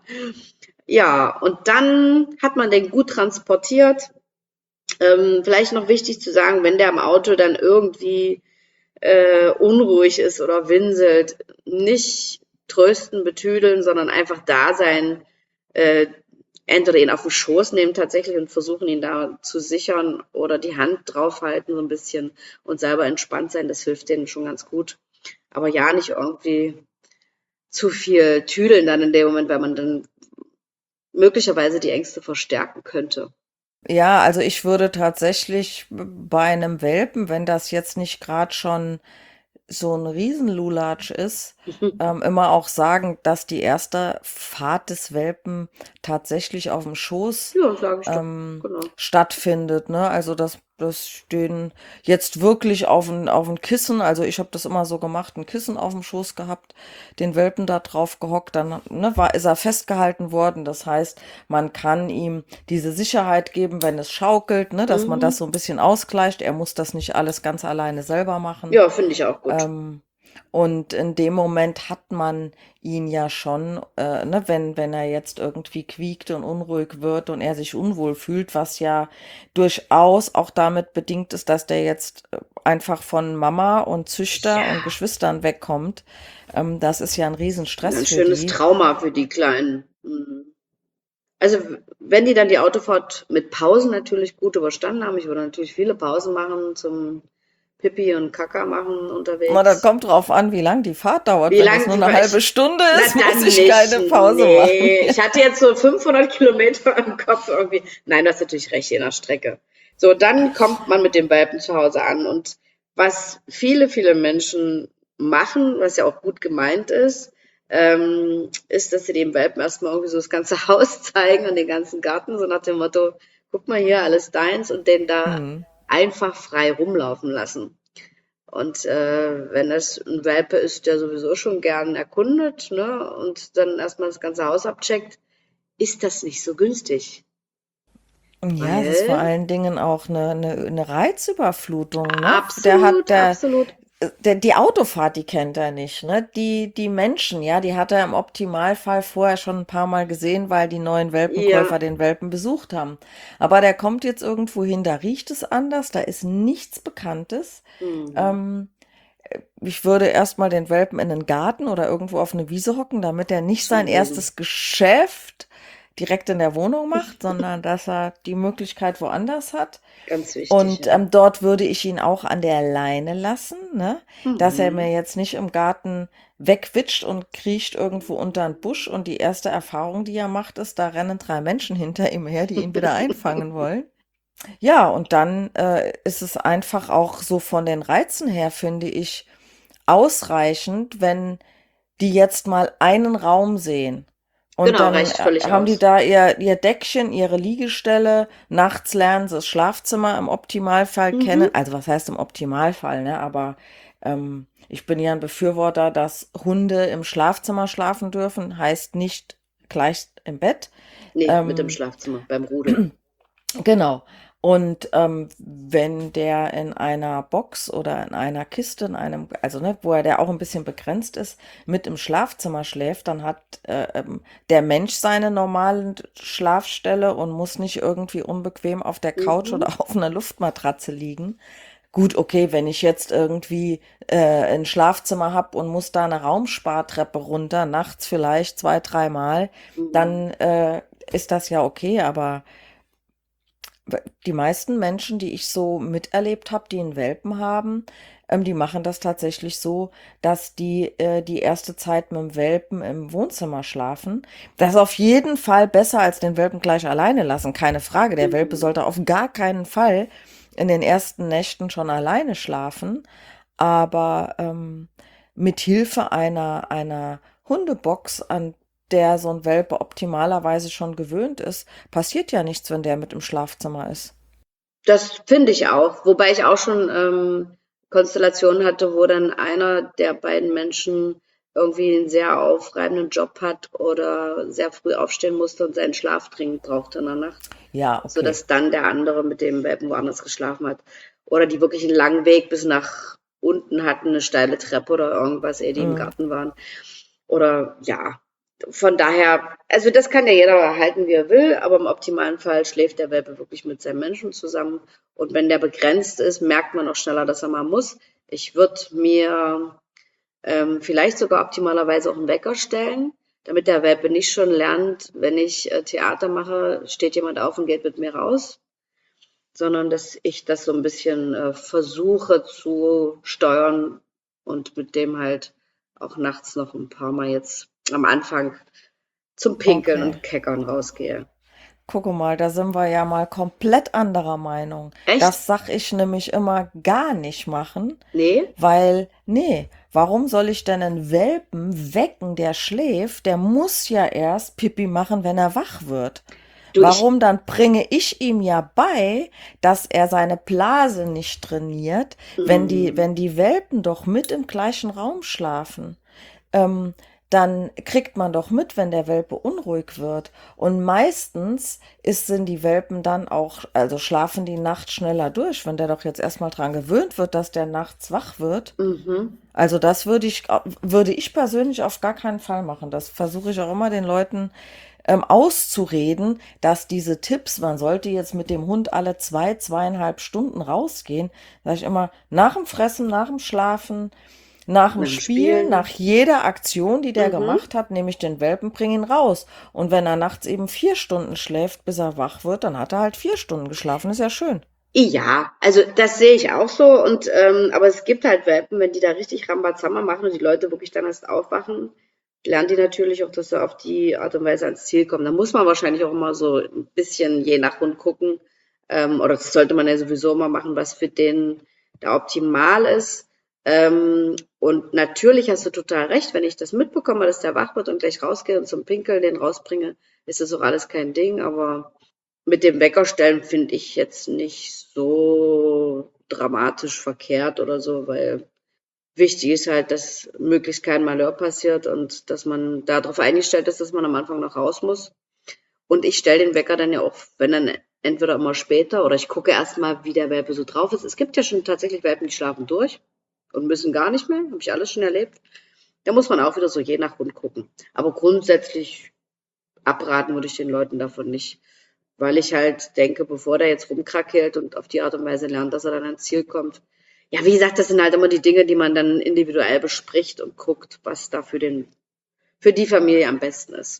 Ja, und dann hat man den gut transportiert. Ähm, vielleicht noch wichtig zu sagen, wenn der im Auto dann irgendwie äh, unruhig ist oder winselt, nicht trösten, betüdeln, sondern einfach da sein, äh, entweder ihn auf den Schoß nehmen tatsächlich und versuchen, ihn da zu sichern oder die Hand draufhalten so ein bisschen und selber entspannt sein, das hilft denen schon ganz gut. Aber ja, nicht irgendwie zu viel tüdeln dann in dem Moment, weil man dann möglicherweise die Ängste verstärken könnte. Ja, also ich würde tatsächlich bei einem Welpen, wenn das jetzt nicht gerade schon so ein Riesenlulatsch ist, ähm, immer auch sagen, dass die erste Fahrt des Welpen tatsächlich auf dem Schoß Ja, sage ich doch. ähm, Genau. stattfindet, ne? Also dass das den jetzt wirklich auf ein, auf ein Kissen, also ich habe das immer so gemacht, ein Kissen auf dem Schoß gehabt, den Welpen da drauf gehockt, dann ne, war, ist er festgehalten worden. Das heißt, man kann ihm diese Sicherheit geben, wenn es schaukelt, ne, dass man das Mhm. so ein bisschen ausgleicht. Er muss das nicht alles ganz alleine selber machen. Ja, finde ich auch gut. Ähm, und in dem Moment hat man ihn ja schon, äh, ne, wenn, wenn er jetzt irgendwie quiekt und unruhig wird und er sich unwohl fühlt, was ja durchaus auch damit bedingt ist, dass der jetzt äh, einfach von Mama und Züchter und Ja, Geschwistern wegkommt. Ähm, das ist ja ein Riesenstress ein für schönes die. Trauma für die Kleinen. Mhm. Also, w wenn die dann die Autofahrt mit Pausen natürlich gut überstanden haben, ich würde natürlich viele Pausen machen zum Pipi und Kaka machen Na, das unterwegs. kommt drauf an, wie lang die Fahrt dauert. Wie Wenn das lang nur die eine war halbe ich Stunde na, ist, muss dann ich nicht. keine Pause machen. Nee, ich hatte jetzt so fünfhundert Kilometer im Kopf irgendwie. Nein, du hast natürlich recht, je nach Strecke. So, dann kommt man mit dem Welpen zu Hause an und was viele, viele Menschen machen, was ja auch gut gemeint ist, ähm, ist, dass sie dem Welpen erstmal irgendwie so das ganze Haus zeigen und den ganzen Garten, so nach dem Motto: „Guck mal hier, alles deins“, und den da Hm. einfach frei rumlaufen lassen. Und äh, wenn das ein Welpe ist, der sowieso schon gern erkundet, ne, und dann erstmal das ganze Haus abcheckt, ist das nicht so günstig. Ja, es ist vor Weil allen Dingen auch eine, eine, eine Reizüberflutung, ne? Der hat, absolut, der, absolut. der, die Autofahrt, die kennt er nicht, ne? Die, die Menschen, ja, die hat er im Optimalfall vorher schon ein paar Mal gesehen, weil die neuen Ja, Welpenkäufer den Welpen besucht haben. Aber der kommt jetzt irgendwo hin, da riecht es anders, da ist nichts Bekanntes. mhm. Ähm, Ich würde erstmal den Welpen in den Garten oder irgendwo auf eine Wiese hocken, damit er nicht sein Zulegen. erstes Geschäft direkt in der Wohnung macht, sondern dass er die Möglichkeit woanders hat. Ganz wichtig, Und ja. ähm, dort würde ich ihn auch an der Leine lassen, ne? Dass er mir Mhm. jetzt nicht im Garten wegwitscht und kriecht irgendwo unter einen Busch. Und die erste Erfahrung, die er macht, ist, da rennen drei Menschen hinter ihm her, die ihn wieder einfangen wollen. Ja, und dann äh, ist es einfach auch so von den Reizen her, finde ich, ausreichend, wenn die jetzt mal einen Raum sehen. Und Genau, dann reicht äh, völlig haben die aus. da ihr, ihr Deckchen, ihre Liegestelle. Nachts lernen sie das Schlafzimmer im Optimalfall kennen. Mhm. Also was heißt im Optimalfall, ne? Aber ähm, ich bin ja ein Befürworter, dass Hunde im Schlafzimmer schlafen dürfen. Heißt nicht gleich im Bett. Nee, mit dem Ähm, Schlafzimmer, beim Rudel. Genau. Und ähm, wenn der in einer Box oder in einer Kiste, in einem, also ne, wo er der auch ein bisschen begrenzt ist, mit im Schlafzimmer schläft, dann hat äh, ähm, der Mensch seine normale Schlafstelle und muss nicht irgendwie unbequem auf der Couch Mhm. oder auf einer Luftmatratze liegen. Gut, okay, wenn ich jetzt irgendwie äh, ein Schlafzimmer habe und muss da eine Raumspartreppe runter, nachts vielleicht zwei, dreimal, Mhm. dann äh, ist das ja okay, aber die meisten Menschen, die ich so miterlebt habe, die einen Welpen haben, ähm, die machen das tatsächlich so, dass die äh, die erste Zeit mit dem Welpen im Wohnzimmer schlafen. Das ist auf jeden Fall besser, als den Welpen gleich alleine lassen, keine Frage. Der Welpe Mhm. sollte auf gar keinen Fall in den ersten Nächten schon alleine schlafen, aber ähm, mit Hilfe einer, einer Hundebox, an der so ein Welpe optimalerweise schon gewöhnt ist, passiert ja nichts, wenn der mit im Schlafzimmer ist. Das finde ich auch, wobei ich auch schon ähm, Konstellationen hatte, wo dann einer der beiden Menschen irgendwie einen sehr aufreibenden Job hat oder sehr früh aufstehen musste und seinen Schlaf dringend brauchte in der Nacht, Ja, okay. sodass dann der andere mit dem Welpen woanders geschlafen hat. Oder die wirklich einen langen Weg bis nach unten hatten, eine steile Treppe oder irgendwas, ehe die im Mm, Garten waren. Oder ja, von daher, also das kann ja jeder halten, wie er will, aber im optimalen Fall schläft der Welpe wirklich mit seinem Menschen zusammen. Und wenn der begrenzt ist, merkt man auch schneller, dass er mal muss. Ich würde mir ähm, vielleicht sogar optimalerweise auch einen Wecker stellen, damit der Welpe nicht schon lernt, wenn ich äh, Theater mache, steht jemand auf und geht mit mir raus, sondern dass ich das so ein bisschen äh, versuche zu steuern und mit dem halt auch nachts noch ein paar Mal jetzt am Anfang zum Pinkeln okay. und Keckern rausgehe. Gucke mal, da sind wir ja mal komplett anderer Meinung. Echt? Das sag ich nämlich immer gar nicht machen, Nee? weil, nee, warum soll ich denn einen Welpen wecken, der schläft? Der muss ja erst Pipi machen, wenn er wach wird. Du, ich, Warum dann bringe ich ihm ja bei, dass er seine Blase nicht trainiert, wenn die, mm, wenn die Welpen doch mit im gleichen Raum schlafen? Ähm, Dann kriegt man doch mit, wenn der Welpe unruhig wird. Und meistens ist, sind die Welpen dann auch, also schlafen die nachts schneller durch, wenn der doch jetzt erstmal dran gewöhnt wird, dass der nachts wach wird. mhm. Also das würde ich, würde ich persönlich auf gar keinen Fall machen. Das versuche ich auch immer den Leuten ähm, auszureden, dass diese Tipps, man sollte jetzt mit dem Hund alle zwei, zweieinhalb Stunden rausgehen, sage ich immer, nach dem Fressen, nach dem Schlafen, nach dem Nach dem Spielen, Spielen. nach jeder Aktion, die der Mhm. gemacht hat, nehme ich den Welpen, bring ihn raus. Und wenn er nachts eben vier Stunden schläft, bis er wach wird, dann hat er halt vier Stunden geschlafen. Ist ja schön. Ja, also das sehe ich auch so. Und ähm, aber es gibt halt Welpen, wenn die da richtig Rambazamba machen und die Leute wirklich dann erst aufwachen, lernen die natürlich auch, dass sie auf die Art und Weise ans Ziel kommen. Da muss man wahrscheinlich auch immer so ein bisschen je nach Hund gucken. Ähm, oder das sollte man ja sowieso immer machen, was für den da optimal ist. Ähm, und natürlich hast du total recht, wenn ich das mitbekomme, dass der wach wird und gleich rausgehe und zum Pinkeln den rausbringe, ist das auch alles kein Ding. Aber mit dem Weckerstellen finde ich jetzt nicht so dramatisch verkehrt oder so, weil wichtig ist halt, dass möglichst kein Malheur passiert und dass man darauf eingestellt ist, dass man am Anfang noch raus muss. Und ich stelle den Wecker dann ja auch, wenn dann entweder immer später oder ich gucke erst mal, wie der Welpe so drauf ist. Es gibt ja schon tatsächlich Welpen, die schlafen durch und müssen gar nicht mehr. Habe ich alles schon erlebt. Da muss man auch wieder so je nach Hund gucken. Aber grundsätzlich abraten würde ich den Leuten davon nicht, weil ich halt denke, bevor der jetzt rumkrakeelt und auf die Art und Weise lernt, dass er dann ans Ziel kommt. Ja, wie gesagt, das sind halt immer die Dinge, die man dann individuell bespricht und guckt, was da für den, für die Familie am besten ist.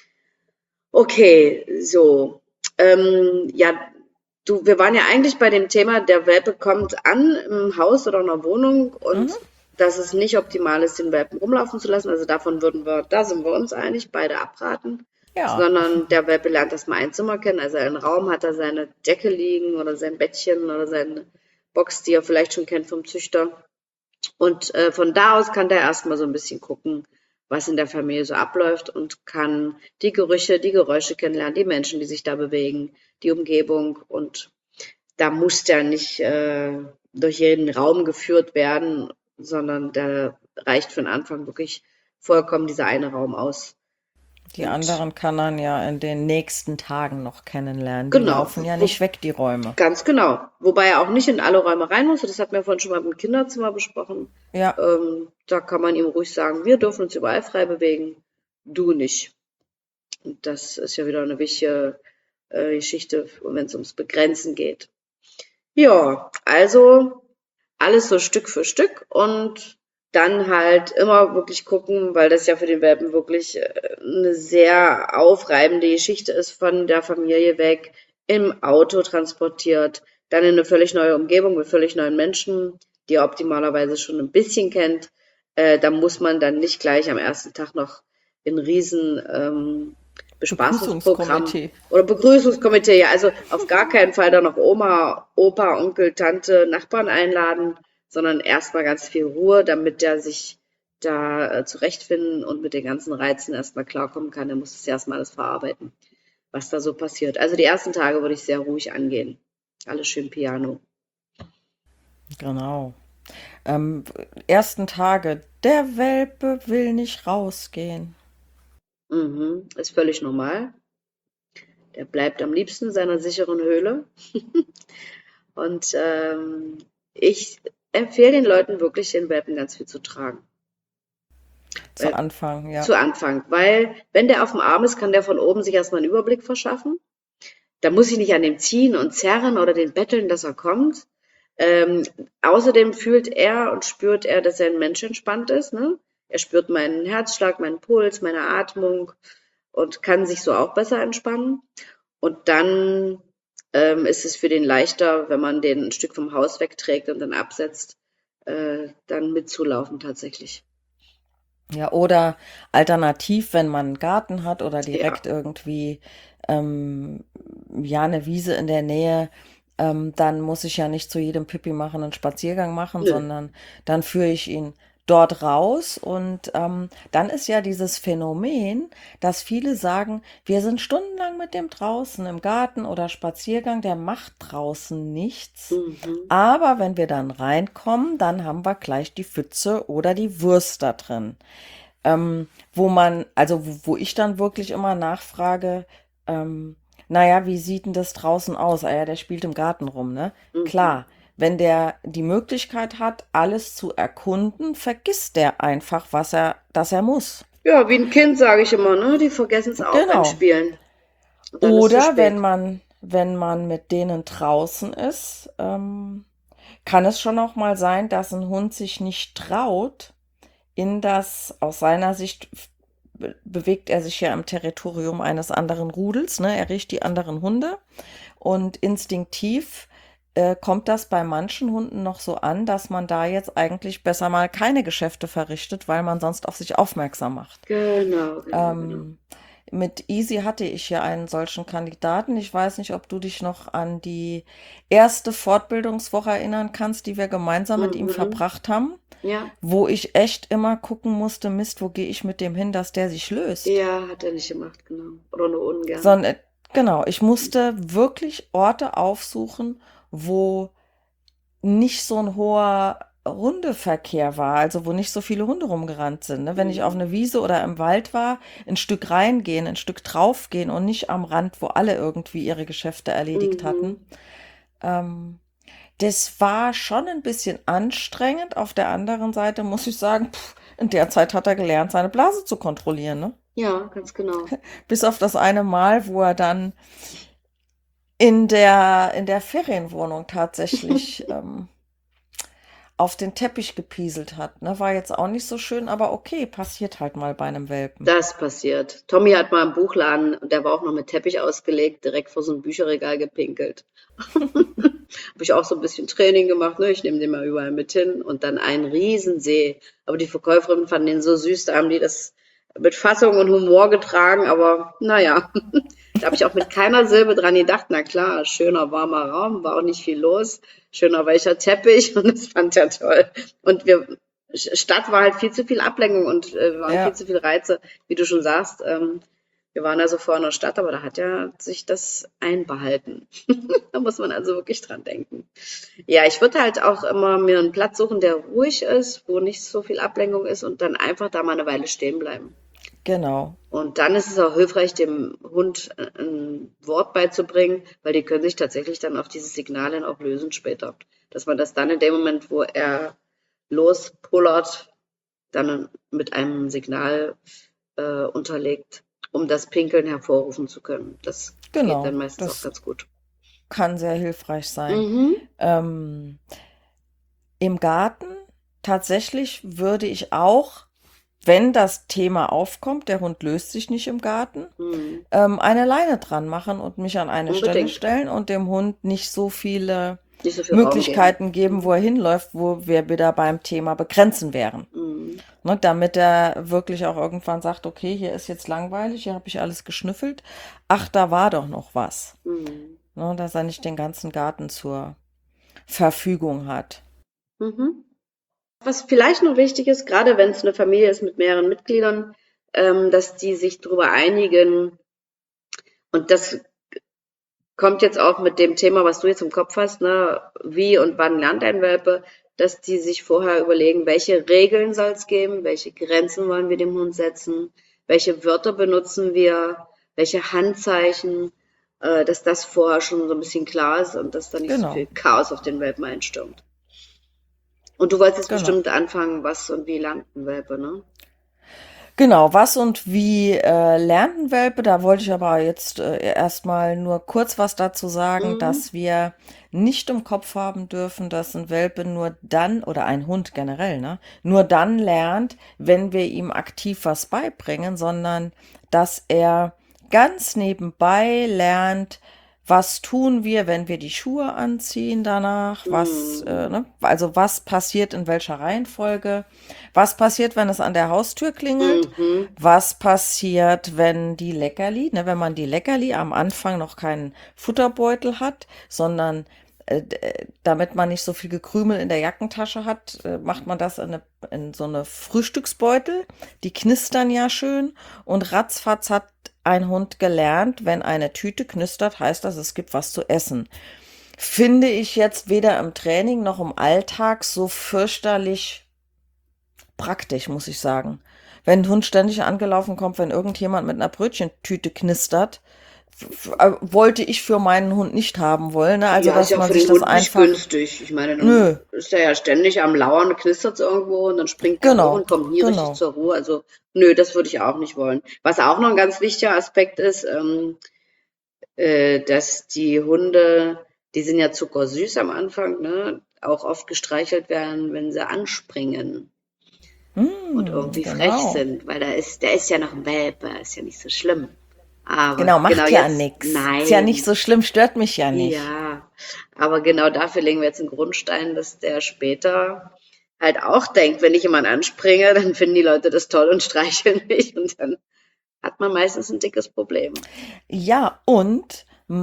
Okay, so. Ähm, ja, du, wir waren ja eigentlich bei dem Thema, der Welpe kommt an im Haus oder in einer Wohnung Mhm. und dass es nicht optimal ist, den Welpen rumlaufen zu lassen. Also davon würden wir, da sind wir uns einig, beide abraten. Ja, Sondern der Welpe lernt erstmal ein Zimmer kennen. Also einen Raum hat er seine Decke liegen oder sein Bettchen oder seine Box, die er vielleicht schon kennt vom Züchter. Und äh, von da aus kann der erstmal so ein bisschen gucken, was in der Familie so abläuft und kann die Gerüche, die Geräusche kennenlernen, die Menschen, die sich da bewegen, die Umgebung. Und da muss der nicht äh, durch jeden Raum geführt werden, sondern da reicht für den Anfang wirklich vollkommen dieser eine Raum aus. die Und anderen kann man ja in den nächsten Tagen noch kennenlernen. Die genau, laufen ja wo, nicht weg, die Räume. ganz genau. Wobei er auch nicht in alle Räume rein muss. Das hatten wir vorhin schon mal im Kinderzimmer besprochen. Ja, Ähm, da kann man ihm ruhig sagen, wir dürfen uns überall frei bewegen, du nicht. Und das ist ja wieder eine wichtige äh, Geschichte, wenn es ums Begrenzen geht. Ja, also alles so Stück für Stück und dann halt immer wirklich gucken, weil das ja für den Welpen wirklich äh, eine sehr aufreibende Geschichte ist, von der Familie weg, im Auto transportiert, dann in eine völlig neue Umgebung mit völlig neuen Menschen, die er optimalerweise schon ein bisschen kennt. Äh, da muss man dann nicht gleich am ersten Tag noch in riesen ähm, Bespaßungsprogramm Begrüßungskomitee. oder Begrüßungskomitee, ja, also auf gar keinen Fall da noch Oma, Opa, Onkel, Tante, Nachbarn einladen, sondern erstmal ganz viel Ruhe, damit der sich da äh, zurechtfinden und mit den ganzen Reizen erstmal klarkommen kann. Der muss es erstmal alles verarbeiten, was da so passiert. Also die ersten Tage würde ich sehr ruhig angehen. Alles schön Piano. Genau. Ähm, Ersten Tage, der Welpe will nicht rausgehen. Mhm, ist völlig normal. Der bleibt am liebsten in seiner sicheren Höhle. Und ähm, ich empfehle den Leuten wirklich, den Welpen ganz viel zu tragen. Zu Weil Anfang, ja. zu Anfang, weil wenn der auf dem Arm ist, kann der von oben sich erstmal einen Überblick verschaffen. Da muss ich nicht an dem ziehen und zerren oder den betteln, dass er kommt. Ähm, außerdem fühlt er und spürt er, dass er ein Mensch entspannt ist. Ne? Er spürt meinen Herzschlag, meinen Puls, meine Atmung und kann sich so auch besser entspannen. Und dann ähm, ist es für den leichter, wenn man den ein Stück vom Haus wegträgt und dann absetzt, äh, dann mitzulaufen tatsächlich. Ja, oder alternativ, wenn man einen Garten hat oder Ja, direkt irgendwie ähm, ja eine Wiese in der Nähe, ähm, dann muss ich ja nicht zu jedem Pipi machen einen Spaziergang machen, nö. sondern dann führe ich ihn dort raus. Und ähm, dann ist ja dieses Phänomen, dass viele sagen, wir sind stundenlang mit dem draußen im Garten oder Spaziergang, der macht draußen nichts. Mhm. Aber wenn wir dann reinkommen, dann haben wir gleich die Pfütze oder die Wurst da drin. Ähm, wo man, also wo, wo ich dann wirklich immer nachfrage, ähm, naja, wie sieht denn das draußen aus? Ah ja, der spielt im Garten rum, ne? Mhm. Klar, wenn der die Möglichkeit hat, alles zu erkunden, vergisst der einfach, was er, dass er muss. Ja, wie ein Kind, sage ich immer, ne? Die vergessen es auch beim Genau. Spielen. Und dann ist zu Oder spät. wenn man, wenn man mit denen draußen ist, ähm, kann es schon auch mal sein, dass ein Hund sich nicht traut, in das, aus seiner Sicht be- bewegt er sich ja im Territorium eines anderen Rudels, ne? Er riecht die anderen Hunde und instinktiv äh, kommt das bei manchen Hunden noch so an, dass man da jetzt eigentlich besser mal keine Geschäfte verrichtet, weil man sonst auf sich aufmerksam macht. Genau, genau, genau. Ähm, mit Easy hatte ich ja einen solchen Kandidaten. Ich weiß nicht, ob du dich noch an die erste Fortbildungswoche erinnern kannst, die wir gemeinsam mit ihm Mhm. verbracht haben, Ja, wo ich echt immer gucken musste, Mist, wo gehe ich mit dem hin, dass der sich löst. ja, hat er nicht gemacht, genau. Oder nur ungern. Sondern, genau, ich musste wirklich Orte aufsuchen, wo nicht so ein hoher Hundeverkehr war, also wo nicht so viele Hunde rumgerannt sind. Ne? Wenn ich auf Mhm. eine Wiese oder im Wald war, ein Stück reingehen, ein Stück draufgehen und nicht am Rand, wo alle irgendwie ihre Geschäfte erledigt Mhm. hatten. Ähm, das war schon ein bisschen anstrengend. Auf der anderen Seite muss ich sagen, pff, in der Zeit hat er gelernt, seine Blase zu kontrollieren. Ne? Ja, ganz genau. Bis auf das eine Mal, wo er dann in der, in der Ferienwohnung tatsächlich ähm, auf den Teppich gepieselt hat. Ne? War jetzt auch nicht so schön, aber okay, passiert halt mal bei einem Welpen. Das passiert. Tommy hat mal im Buchladen, und der war auch noch mit Teppich ausgelegt, direkt vor so ein Bücherregal gepinkelt. Habe ich auch so ein bisschen Training gemacht, ne? Ich nehme den mal überall mit hin und dann ein Riesensee. Aber die Verkäuferinnen fanden den so süß, da haben die das mit Fassung und Humor getragen, aber naja, da habe ich auch mit keiner Silbe dran gedacht. Na klar, schöner warmer Raum, war auch nicht viel los, schöner weicher Teppich und das fand er toll. Und wir, Stadt war halt viel zu viel Ablenkung und äh, waren Ja. viel zu viel Reize, wie du schon sagst. Ähm, wir waren also vorher in der Stadt, aber da hat er sich das einbehalten. Da muss man also wirklich dran denken. Ja, ich würde halt auch immer mir einen Platz suchen, der ruhig ist, wo nicht so viel Ablenkung ist und dann einfach da mal eine Weile stehen bleiben. Genau. Und dann ist es auch hilfreich, dem Hund äh, ein Wort beizubringen, weil die können sich tatsächlich dann auf diese Signale auch lösen später. Dass man das dann in dem Moment, wo er lospullert, dann mit einem Signal äh, unterlegt, um das Pinkeln hervorrufen zu können. Das geht Genau. dann meistens auch Das ganz gut. kann sehr hilfreich sein. Mhm. Ähm, Im Garten tatsächlich würde ich auch, wenn das Thema aufkommt, der Hund löst sich nicht im Garten, Mhm. ähm, eine Leine dran machen und mich an eine Stelle Unbedingt. stellen und dem Hund nicht so viele Nicht so viel Raum geben. Möglichkeiten geben, wo er hinläuft, wo wir wieder beim Thema begrenzen wären. Mhm. Ne, damit er wirklich auch irgendwann sagt, okay, hier ist jetzt langweilig, hier habe ich alles geschnüffelt. Ach, da war doch noch was. Mhm. Ne, dass er nicht den ganzen Garten zur Verfügung hat. Mhm. Was vielleicht noch wichtig ist, gerade wenn es eine Familie ist mit mehreren Mitgliedern, ähm, dass die sich darüber einigen, und das kommt jetzt auch mit dem Thema, was du jetzt im Kopf hast, ne, wie und wann lernt ein Welpe, dass die sich vorher überlegen, welche Regeln soll es geben, welche Grenzen wollen wir dem Hund setzen, welche Wörter benutzen wir, welche Handzeichen, äh, dass das vorher schon so ein bisschen klar ist und dass da nicht so Genau. viel Chaos auf den Welpen einstürmt. Und du wolltest jetzt Genau. bestimmt anfangen, was und wie lernt ein Welpe, ne? Genau, was und wie äh, lernt ein Welpe? Da wollte ich aber jetzt äh, erstmal nur kurz was dazu sagen, Mhm. dass wir nicht im Kopf haben dürfen, dass ein Welpe nur dann, oder ein Hund generell, ne, nur dann lernt, wenn wir ihm aktiv was beibringen, sondern dass er ganz nebenbei lernt, was tun wir, wenn wir die Schuhe anziehen danach, was, Mhm. äh, ne, also was passiert in welcher Reihenfolge, was passiert, wenn es an der Haustür klingelt, Mhm. was passiert, wenn die Leckerli, ne, wenn man die Leckerli am Anfang noch keinen Futterbeutel hat, sondern äh, d- damit man nicht so viel Gekrümel in der Jackentasche hat, äh, macht man das in, eine, in so eine Frühstücksbeutel. Die knistern ja schön und ratzfatz hat ein Hund gelernt, wenn eine Tüte knistert, heißt das, es gibt was zu essen. Finde ich jetzt weder im Training noch im Alltag so fürchterlich praktisch, muss ich sagen. Wenn ein Hund ständig angelaufen kommt, wenn irgendjemand mit einer Brötchentüte knistert, f- f- äh, wollte ich für meinen Hund nicht haben wollen. Ne? Also, Ja, ist dass ja auch man für sich den das Hund nicht einfach. günstig. Ich meine, Nö, dann ist er ja ständig am Lauern, knistert es irgendwo und dann springt er hoch genau, und kommt nie richtig genau. zur Ruhe. Also, nö, das würde ich auch nicht wollen. Was auch noch ein ganz wichtiger Aspekt ist, ähm, äh, dass die Hunde, die sind ja zuckersüß am Anfang, ne, auch oft gestreichelt werden, wenn sie anspringen und Hm, irgendwie frech genau. sind, weil da ist, der ist ja noch ein Welpe, ist ja nicht so schlimm. Aber Genau, genau macht ja jetzt, nix. Ist ja nicht nein. so schlimm, stört mich ja nicht. Ja, aber genau dafür legen wir jetzt einen Grundstein, dass der später halt auch denkt, wenn ich jemand anspringe, dann finden die Leute das toll und streicheln mich und dann hat man meistens ein dickes Problem. Ja, und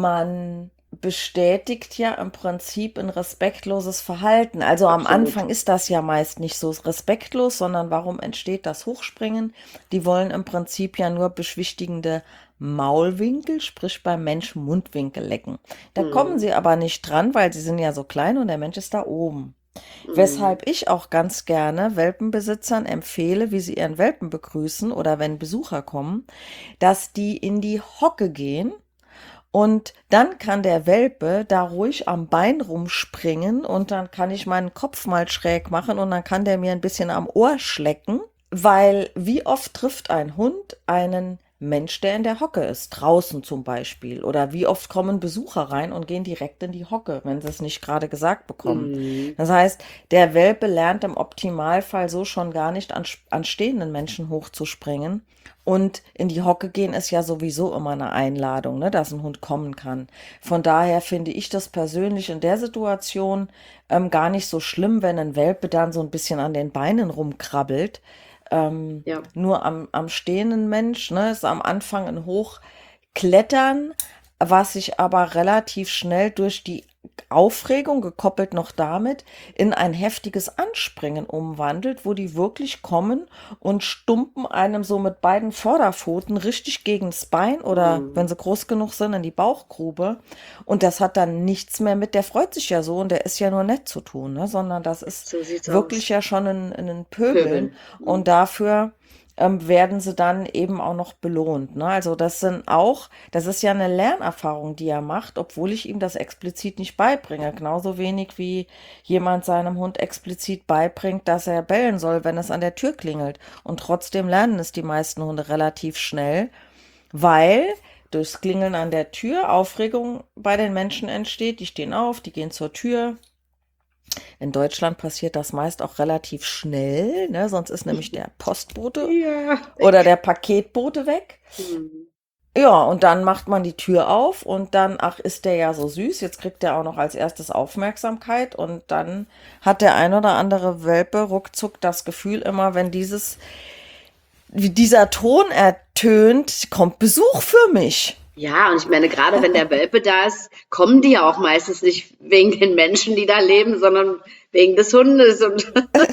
man bestätigt ja im Prinzip ein respektloses Verhalten. Also am Absolut. Anfang ist das ja meist nicht so respektlos, sondern warum entsteht das Hochspringen? Die wollen im Prinzip ja nur beschwichtigende Maulwinkel, sprich beim Menschen Mundwinkel lecken. Da kommen Mhm. sie aber nicht dran, weil sie sind ja so klein und der Mensch ist da oben. Mhm. Weshalb ich auch ganz gerne Welpenbesitzern empfehle, wie sie ihren Welpen begrüßen oder wenn Besucher kommen, dass die in die Hocke gehen und dann kann der Welpe da ruhig am Bein rumspringen und dann kann ich meinen Kopf mal schräg machen und dann kann der mir ein bisschen am Ohr schlecken, weil wie oft trifft ein Hund einen Mensch, der in der Hocke ist, draußen zum Beispiel? Oder wie oft kommen Besucher rein und gehen direkt in die Hocke, wenn sie es nicht gerade gesagt bekommen? Mhm. Das heißt, der Welpe lernt im Optimalfall so schon gar nicht an, an stehenden Menschen hochzuspringen. Und in die Hocke gehen ist ja sowieso immer eine Einladung, ne, dass ein Hund kommen kann. Von daher finde ich das persönlich in der Situation ähm, gar nicht so schlimm, wenn ein Welpe dann so ein bisschen an den Beinen rumkrabbelt. Ähm, Ja. nur am, am stehenden Mensch, ne, ist am Anfang ein Hochklettern, was sich aber relativ schnell durch die Aufregung, gekoppelt noch damit, in ein heftiges Anspringen umwandelt, wo die wirklich kommen und stumpen einem so mit beiden Vorderpfoten richtig gegens Bein oder, wenn Mhm. sie groß genug sind, in die Bauchgrube. Und das hat dann nichts mehr mit, der freut sich ja so und der ist ja nur nett zu tun, ne? Sondern das ist So sieht's wirklich aus. ja schon ein, ein Pöbeln. Pöbeln. Und Mhm. dafür ähm, werden sie dann eben auch noch belohnt. Ne? Also das sind auch, das ist ja eine Lernerfahrung, die er macht, obwohl ich ihm das explizit nicht beibringe. Genauso wenig wie jemand seinem Hund explizit beibringt, dass er bellen soll, wenn es an der Tür klingelt. Und trotzdem lernen es die meisten Hunde relativ schnell, weil durchs Klingeln an der Tür Aufregung bei den Menschen entsteht. Die stehen auf, die gehen zur Tür. In Deutschland passiert das meist auch relativ schnell, ne? Sonst ist nämlich der Postbote Ja, oder weg. der Paketbote weg. Mhm. Ja, und dann macht man die Tür auf und dann, ach, ist der ja so süß, jetzt kriegt er auch noch als erstes Aufmerksamkeit und dann hat der ein oder andere Welpe ruckzuck das Gefühl immer, wenn dieses, wie dieser Ton ertönt, kommt Besuch für mich. Ja, und ich meine, gerade wenn der Welpe da ist, kommen die ja auch meistens nicht wegen den Menschen, die da leben, sondern wegen des Hundes. Und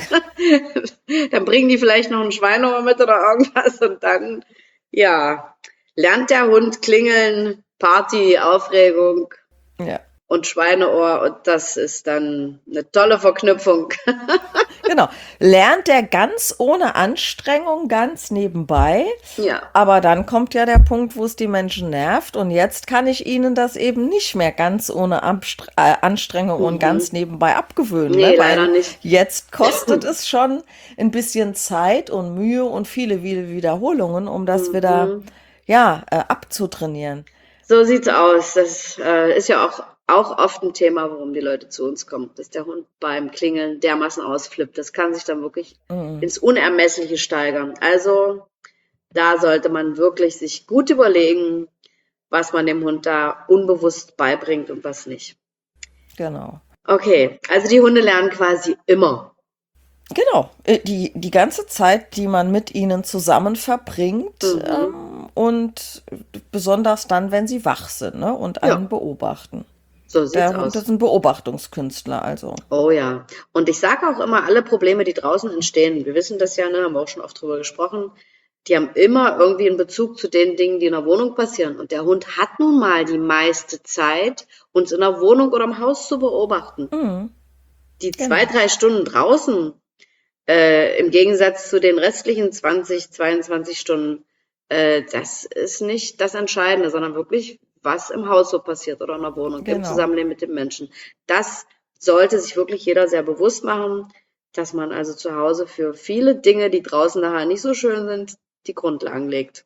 dann bringen die vielleicht noch ein Schweineohr mit oder irgendwas. Und dann, ja, lernt der Hund klingeln, Party, Aufregung Ja, und Schweineohr. Und das ist dann eine tolle Verknüpfung. genau. Lernt er ganz ohne Anstrengung, ganz nebenbei. Ja, Aber dann kommt ja der Punkt, wo es die Menschen nervt. Und jetzt kann ich ihnen das eben nicht mehr ganz ohne Abstre äh, Anstrengung und ganz mhm. nebenbei abgewöhnen, ne? Nee, leider Weil nicht. jetzt kostet es schon ein bisschen Zeit und Mühe und viele, viele Wiederholungen, um das wieder, Mhm. ja, äh, abzutrainieren. So sieht's aus. Das äh, ist ja auch, auch oft ein Thema, warum die Leute zu uns kommen, dass der Hund beim Klingeln dermaßen ausflippt. Das kann sich dann wirklich Mhm. ins Unermessliche steigern. Also da sollte man wirklich sich gut überlegen, was man dem Hund da unbewusst beibringt und was nicht. Genau. Okay, also die Hunde lernen quasi immer. Genau, äh, die, die ganze Zeit, die man mit ihnen zusammen verbringt, Mhm. ähm, und besonders dann, wenn sie wach sind, ne, und einen Ja, beobachten. So sieht's Der Hund aus. ist ein Beobachtungskünstler, also. Oh ja. Und ich sage auch immer, alle Probleme, die draußen entstehen, wir wissen das ja, ne, haben wir auch schon oft drüber gesprochen, die haben immer irgendwie einen Bezug zu den Dingen, die in der Wohnung passieren. Und der Hund hat nun mal die meiste Zeit, uns in der Wohnung oder im Haus zu beobachten. Mhm, Die zwei, genau. drei Stunden draußen, äh, im Gegensatz zu den restlichen zwanzig, zweiundzwanzig Stunden, äh, das ist nicht das Entscheidende, sondern wirklich, was im Haus so passiert oder in der Wohnung, im Genau. Zusammenleben mit den Menschen. Das sollte sich wirklich jeder sehr bewusst machen, dass man also zu Hause für viele Dinge, die draußen nachher nicht so schön sind, die Grundlagen legt.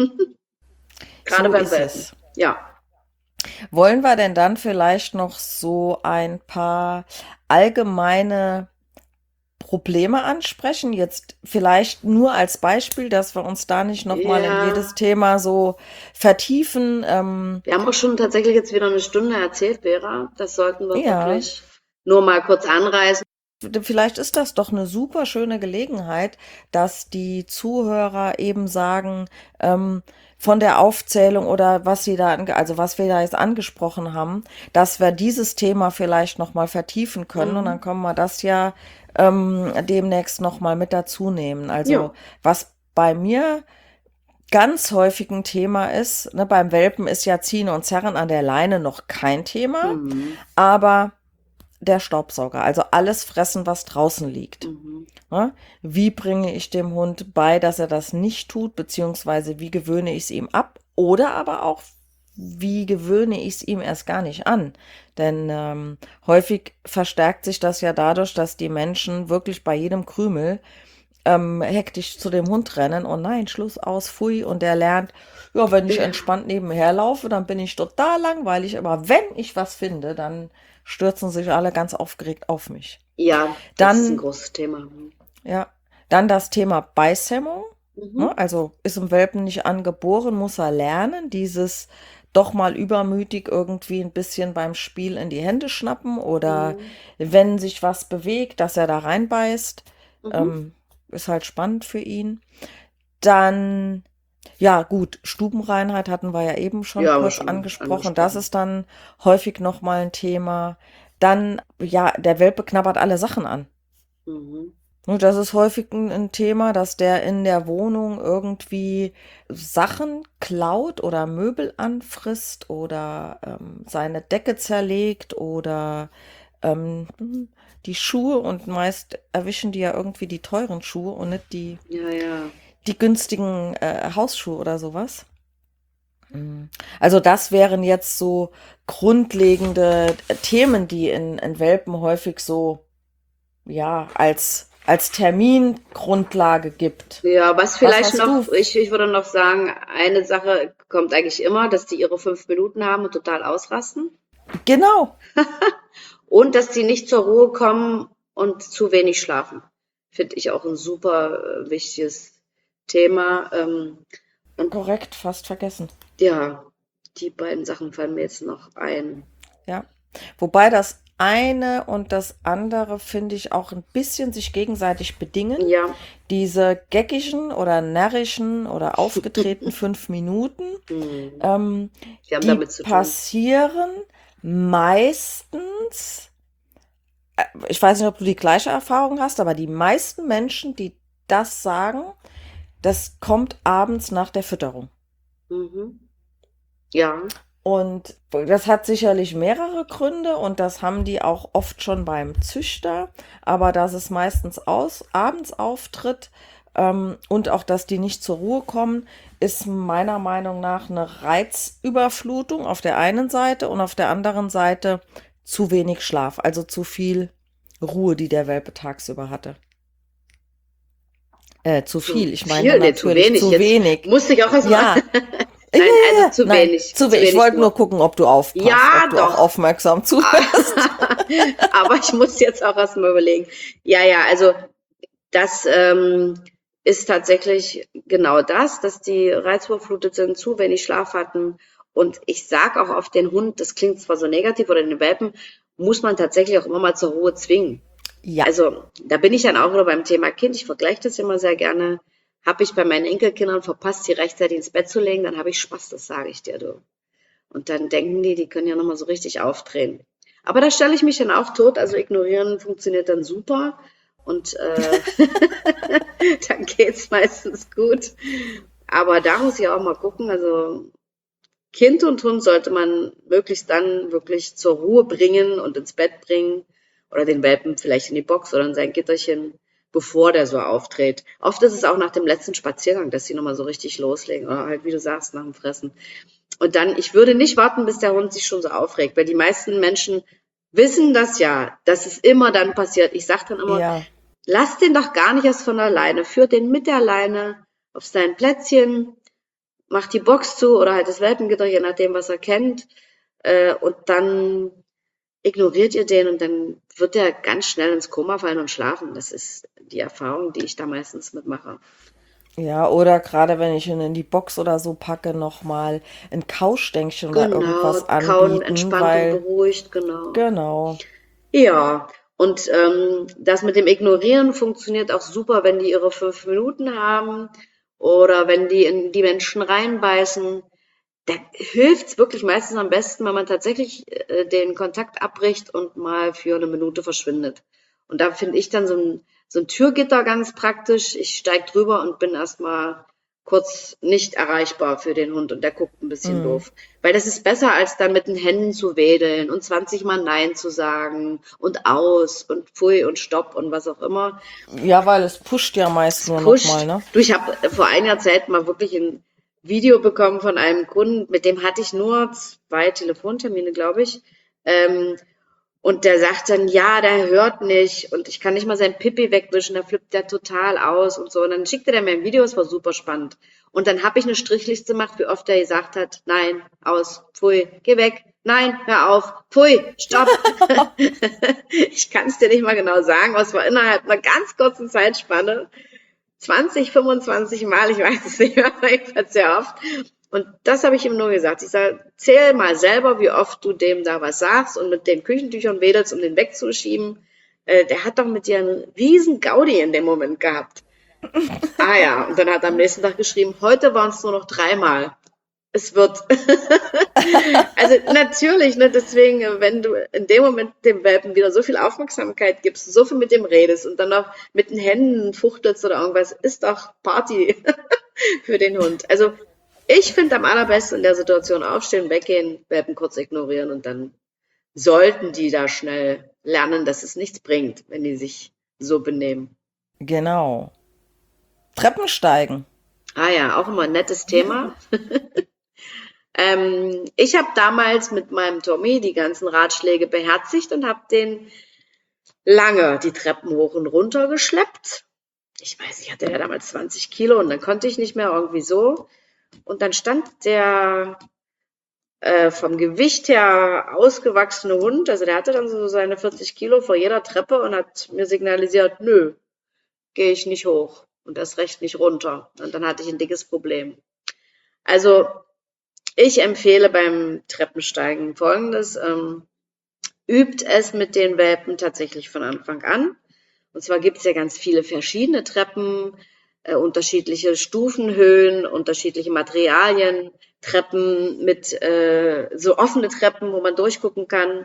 Gerade So beim ist Welpen. es. Ja, Wollen wir denn dann vielleicht noch so ein paar allgemeine Probleme ansprechen? Jetzt vielleicht nur als Beispiel, dass wir uns da nicht nochmal in jedes ja. Thema so vertiefen. Ähm, Wir haben auch schon tatsächlich jetzt wieder eine Stunde erzählt, Vera. Das sollten wir ja, wirklich nur mal kurz anreißen. vielleicht ist das doch eine super schöne Gelegenheit, dass die Zuhörer eben sagen, ähm, von der Aufzählung oder was sie da, ange- also was wir da jetzt angesprochen haben, dass wir dieses Thema vielleicht nochmal vertiefen können und dann Mhm. können wir das ja ähm, demnächst nochmal mit dazu nehmen. Also Ja. was bei mir ganz häufig ein Thema ist, ne, beim Welpen ist ja Ziehen und Zerren an der Leine noch kein Thema, Mhm. aber der Staubsauger, also alles fressen, was draußen liegt. Mhm. Ne? Wie bringe ich dem Hund bei, dass er das nicht tut, beziehungsweise wie gewöhne ich es ihm ab? Oder aber auch, wie gewöhne ich es ihm erst gar nicht an? Denn ähm, häufig verstärkt sich das ja dadurch, dass die Menschen wirklich bei jedem Krümel ähm, hektisch zu dem Hund rennen. Oh nein, Schluss aus, pfui. Und der lernt, ja, wenn ich Ja. entspannt nebenher laufe, dann bin ich total langweilig. Aber wenn ich was finde, dann stürzen sich alle ganz aufgeregt auf mich. Ja, das ist ein Dann, großes Thema. ja, dann das Thema Beißhemmung. Mhm. Ne? Also ist im Welpen nicht angeboren, muss er lernen, dieses doch mal übermütig irgendwie ein bisschen beim Spiel in die Hände schnappen oder Mhm. wenn sich was bewegt, dass er da reinbeißt. Mhm. Ähm, ist halt spannend für ihn. Dann, ja gut, Stubenreinheit hatten wir ja eben schon Ja, haben wir kurz schon angesprochen. Das angesprochen. ist dann häufig nochmal ein Thema. Dann, ja, der Welpe knabbert alle Sachen an. Mhm. Und das ist häufig ein, ein Thema, dass der in der Wohnung irgendwie Sachen klaut oder Möbel anfrisst oder ähm, seine Decke zerlegt oder ähm, die Schuhe und meist erwischen die ja irgendwie die teuren Schuhe und nicht die, Ja, ja. die günstigen äh, Hausschuhe oder sowas. Mm. Also das wären jetzt so grundlegende äh, Themen, die in, in Welpen häufig so, ja, als, als Termingrundlage gibt. Ja, was Was vielleicht hast du? noch, ich, ich würde noch sagen, eine Sache kommt eigentlich immer, dass die ihre fünf Minuten haben und total ausrasten. Genau, Und dass die nicht zur Ruhe kommen und zu wenig schlafen. Finde ich auch ein super äh, wichtiges Thema. Ähm, und korrekt, fast vergessen. ja, die beiden Sachen fallen mir jetzt noch ein. Ja. Wobei das eine und das andere, finde ich, auch ein bisschen sich gegenseitig bedingen. Ja. Diese geckigen oder närrischen oder aufgetretenen fünf Minuten, Hm. ähm, Die haben die damit zu tun. passieren meistens, äh, ich weiß nicht, ob du die gleiche Erfahrung hast, aber die meisten Menschen, die das sagen, das kommt abends nach der Fütterung. Mhm. Ja. Und das hat sicherlich mehrere Gründe und das haben die auch oft schon beim Züchter, aber dass es meistens aus, abends auftritt ähm, und auch, dass die nicht zur Ruhe kommen, ist meiner Meinung nach eine Reizüberflutung auf der einen Seite und auf der anderen Seite zu wenig Schlaf, also zu viel Ruhe, die der Welpe tagsüber hatte. Äh, zu Zu viel, ich meine viel? Ne, zu natürlich wenig. zu Jetzt wenig. musste ich auch erst mal. Ja, ja, Nein, ja, also ja. zu Nein, wenig. zu Zu wenig. Ich wenig wollte nur Ruhe. gucken, ob du aufpasst, Ja, ob du auch doch. aufmerksam zuhörst. Aber ich muss jetzt auch erst mal überlegen. Ja, ja, also das ähm, ist tatsächlich genau das, dass die reizüberflutet sind, zu wenig Schlaf hatten. Und ich sage auch auf den Hund, das klingt zwar so negativ oder den Welpen, muss man tatsächlich auch immer mal zur Ruhe zwingen. Ja, Also da bin ich dann auch wieder beim Thema Kind. Ich vergleiche das immer sehr gerne. Habe ich bei meinen Enkelkindern verpasst, sie rechtzeitig ins Bett zu legen, dann habe ich Spaß, das sage ich dir, du. Und dann denken die, die können ja nochmal so richtig aufdrehen. Aber da stelle ich mich dann auch tot, also ignorieren funktioniert dann super und äh, dann geht's meistens gut. Aber da muss ich auch mal gucken, also Kind und Hund sollte man möglichst dann wirklich zur Ruhe bringen und ins Bett bringen oder den Welpen vielleicht in die Box oder in sein Gitterchen, bevor der so aufdreht. Oft ist es auch nach dem letzten Spaziergang, dass sie nochmal so richtig loslegen oder halt, wie du sagst, nach dem Fressen. Und dann, ich würde nicht warten, bis der Hund sich schon so aufregt, weil die meisten Menschen wissen das ja, dass es immer dann passiert. Ich sage dann immer, Ja, lass den doch gar nicht erst von alleine, führ den mit der Leine auf sein Plätzchen, mach die Box zu oder halt das Welpengitter, je nachdem, was er kennt, äh, und dann ignoriert ihr den und dann wird er ganz schnell ins Koma fallen und schlafen. Das ist die Erfahrung, die ich da meistens mitmache. ja, oder gerade wenn ich ihn in die Box oder so packe, nochmal ein Kaustänkchen oder Genau, irgendwas kauen anbieten, entspannt und weil, beruhigt, genau. genau. Ja, und ähm, das mit dem Ignorieren funktioniert auch super, wenn die ihre fünf Minuten haben oder wenn die in die Menschen reinbeißen. Da hilft's wirklich meistens am besten, wenn man tatsächlich äh, den Kontakt abbricht und mal für eine Minute verschwindet. Und da finde ich dann so ein, so ein Türgitter ganz praktisch. Ich steig drüber und bin erstmal kurz nicht erreichbar für den Hund und der guckt ein bisschen Mm. doof. Weil das ist besser, als dann mit den Händen zu wedeln und zwanzig Mal Nein zu sagen und aus und Pfui und Stopp und was auch immer. Ja, weil es pusht ja meist Es nur nochmal, pusht. ne? Du, ich habe vor einiger Zeit mal wirklich ein Video bekommen von einem Kunden, mit dem hatte ich nur zwei Telefontermine, glaube ich. Ähm, und der sagt dann, ja, der hört nicht und ich kann nicht mal sein Pipi wegwischen, da flippt der total aus und so. Und dann schickte der mir ein Video, es war super spannend. Und dann habe ich eine Strichliste gemacht, wie oft er gesagt hat, nein, aus, pfui, geh weg, nein, hör auf, pfui, stopp. Ich kann es dir nicht mal genau sagen, aber es war innerhalb einer ganz kurzen Zeitspanne zwanzig, fünfundzwanzig Mal, ich weiß es nicht mehr, aber jedenfalls sehr oft. Und das habe ich ihm nur gesagt. Ich sage, zähl mal selber, wie oft du dem da was sagst und mit den Küchentüchern wedelst, um den wegzuschieben. Äh, der hat doch mit dir einen riesen Gaudi in dem Moment gehabt. Ah ja, und dann hat er am nächsten Tag geschrieben, heute waren es nur noch dreimal. Es wird. Also natürlich, ne, deswegen, äh, wenn du in dem Moment dem Welpen wieder so viel Aufmerksamkeit gibst, so viel mit dem redest und dann noch mit den Händen fuchtelst oder irgendwas, ist doch Party für den Hund. Also ich finde am allerbesten in der Situation aufstehen, weggehen, Welpen kurz ignorieren und dann sollten die da schnell lernen, dass es nichts bringt, wenn die sich so benehmen. Genau. Treppensteigen. Ah ja, auch immer ein nettes Thema. Ähm, ich habe damals mit meinem Tommy die ganzen Ratschläge beherzigt und habe den lange die Treppen hoch und runter geschleppt. Ich weiß, ich hatte ja damals zwanzig Kilo und dann konnte ich nicht mehr irgendwie so. Und dann stand der äh, vom Gewicht her ausgewachsene Hund, also der hatte dann so seine vierzig Kilo vor jeder Treppe und hat mir signalisiert, nö, gehe ich nicht hoch und erst recht nicht runter. Und dann hatte ich ein dickes Problem. Also ich empfehle beim Treppensteigen Folgendes. Ähm, übt es mit den Welpen tatsächlich von Anfang an. Und zwar gibt es ja ganz viele verschiedene Treppen, äh, unterschiedliche Stufenhöhen, unterschiedliche Materialien, Treppen mit äh, so offene Treppen, wo man durchgucken kann.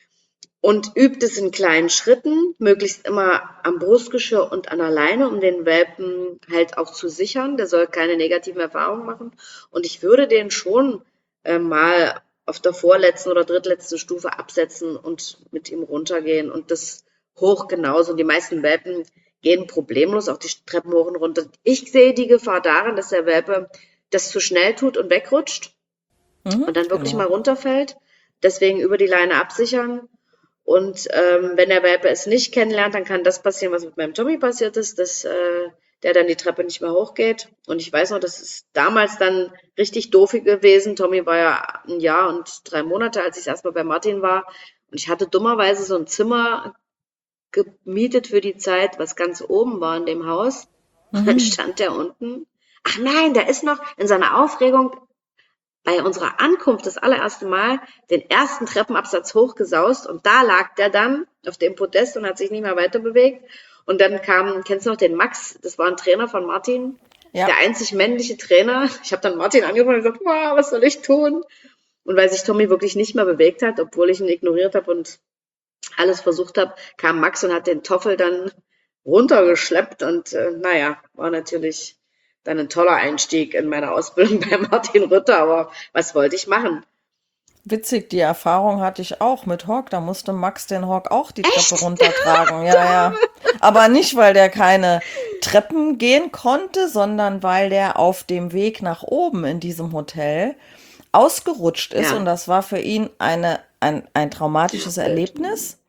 Und übt es in kleinen Schritten, möglichst immer am Brustgeschirr und an der Leine, um den Welpen halt auch zu sichern. Der soll keine negativen Erfahrungen machen. Und ich würde den schon äh, mal auf der vorletzten oder drittletzten Stufe absetzen und mit ihm runtergehen. Und das hoch genauso. Und die meisten Welpen gehen problemlos auch die Treppen hoch und runter. Ich sehe die Gefahr darin, dass der Welpe das zu schnell tut und wegrutscht Mhm, und dann wirklich mal genau. runterfällt. Deswegen über die Leine absichern. Und ähm, wenn der Welpe es nicht kennenlernt, dann kann das passieren, was mit meinem Tommy passiert ist, dass äh, der dann die Treppe nicht mehr hochgeht. Und ich weiß noch, das ist damals dann richtig doof gewesen. Tommy war ja ein Jahr und drei Monate, als ich erstmal bei Martin war. Und ich hatte dummerweise so ein Zimmer gemietet für die Zeit, was ganz oben war in dem Haus. Und dann Mhm. stand der unten. Ach nein, der ist noch in seiner Aufregung bei unserer Ankunft das allererste Mal den ersten Treppenabsatz hochgesaust und da lag der dann auf dem Podest und hat sich nicht mehr weiter bewegt. Und dann kam, kennst du noch den Max? Das war ein Trainer von Martin, Ja. der einzig männliche Trainer. Ich habe dann Martin angerufen und gesagt, wow, was soll ich tun? Und weil sich Tommy wirklich nicht mehr bewegt hat, obwohl ich ihn ignoriert habe und alles versucht habe, kam Max und hat den Toffel dann runtergeschleppt und äh, naja, war natürlich dann ein toller Einstieg in meine Ausbildung bei Martin Rütter, aber was wollte ich machen? Witzig, die Erfahrung hatte ich auch mit Hawk. Da musste Max den Hawk auch die Treppe Echt? runtertragen. Ja, ja. Aber nicht, weil der keine Treppen gehen konnte, sondern weil der auf dem Weg nach oben in diesem Hotel ausgerutscht ist. Und Ja, das war für ihn eine, ein, ein ja, traumatisches blöd. Erlebnis.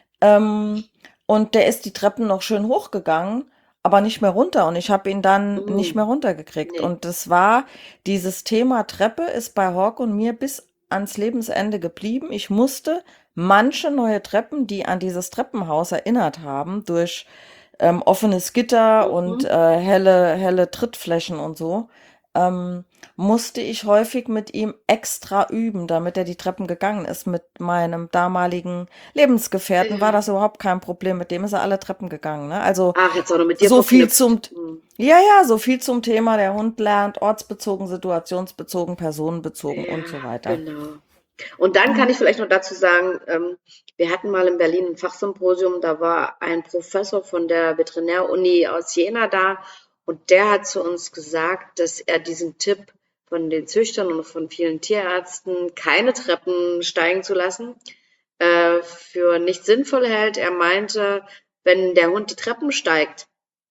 Ähm, und der ist die Treppen noch schön hochgegangen, aber nicht mehr runter. Und ich habe ihn dann nicht mehr Mm, runtergekriegt. nee. Und das war, dieses Thema Treppe ist bei Hawk und mir bis ans Lebensende geblieben. Ich musste manche neue Treppen, die an dieses Treppenhaus erinnert haben, durch ähm, offenes Gitter und Mhm. äh, helle, helle Trittflächen und so, ähm, musste ich häufig mit ihm extra üben, damit er die Treppen gegangen ist. Mit meinem damaligen Lebensgefährten war Ja. das überhaupt kein Problem. Mit dem ist er alle Treppen gegangen. Ne? Also Ach, jetzt auch noch mit dir so viel verknüpft. zum, Mm. ja, ja, so viel zum Thema. Der Hund lernt ortsbezogen, situationsbezogen, personenbezogen und Ja, so weiter. genau. Und dann kann Mhm. ich vielleicht noch dazu sagen, ähm, wir hatten mal in Berlin ein Fachsymposium, da war ein Professor von der Veterinäruni aus Jena da und der hat zu uns gesagt, dass er diesen Tipp von den Züchtern und von vielen Tierärzten, keine Treppen steigen zu lassen, äh, für nicht sinnvoll hält. Er meinte, wenn der Hund die Treppen steigt,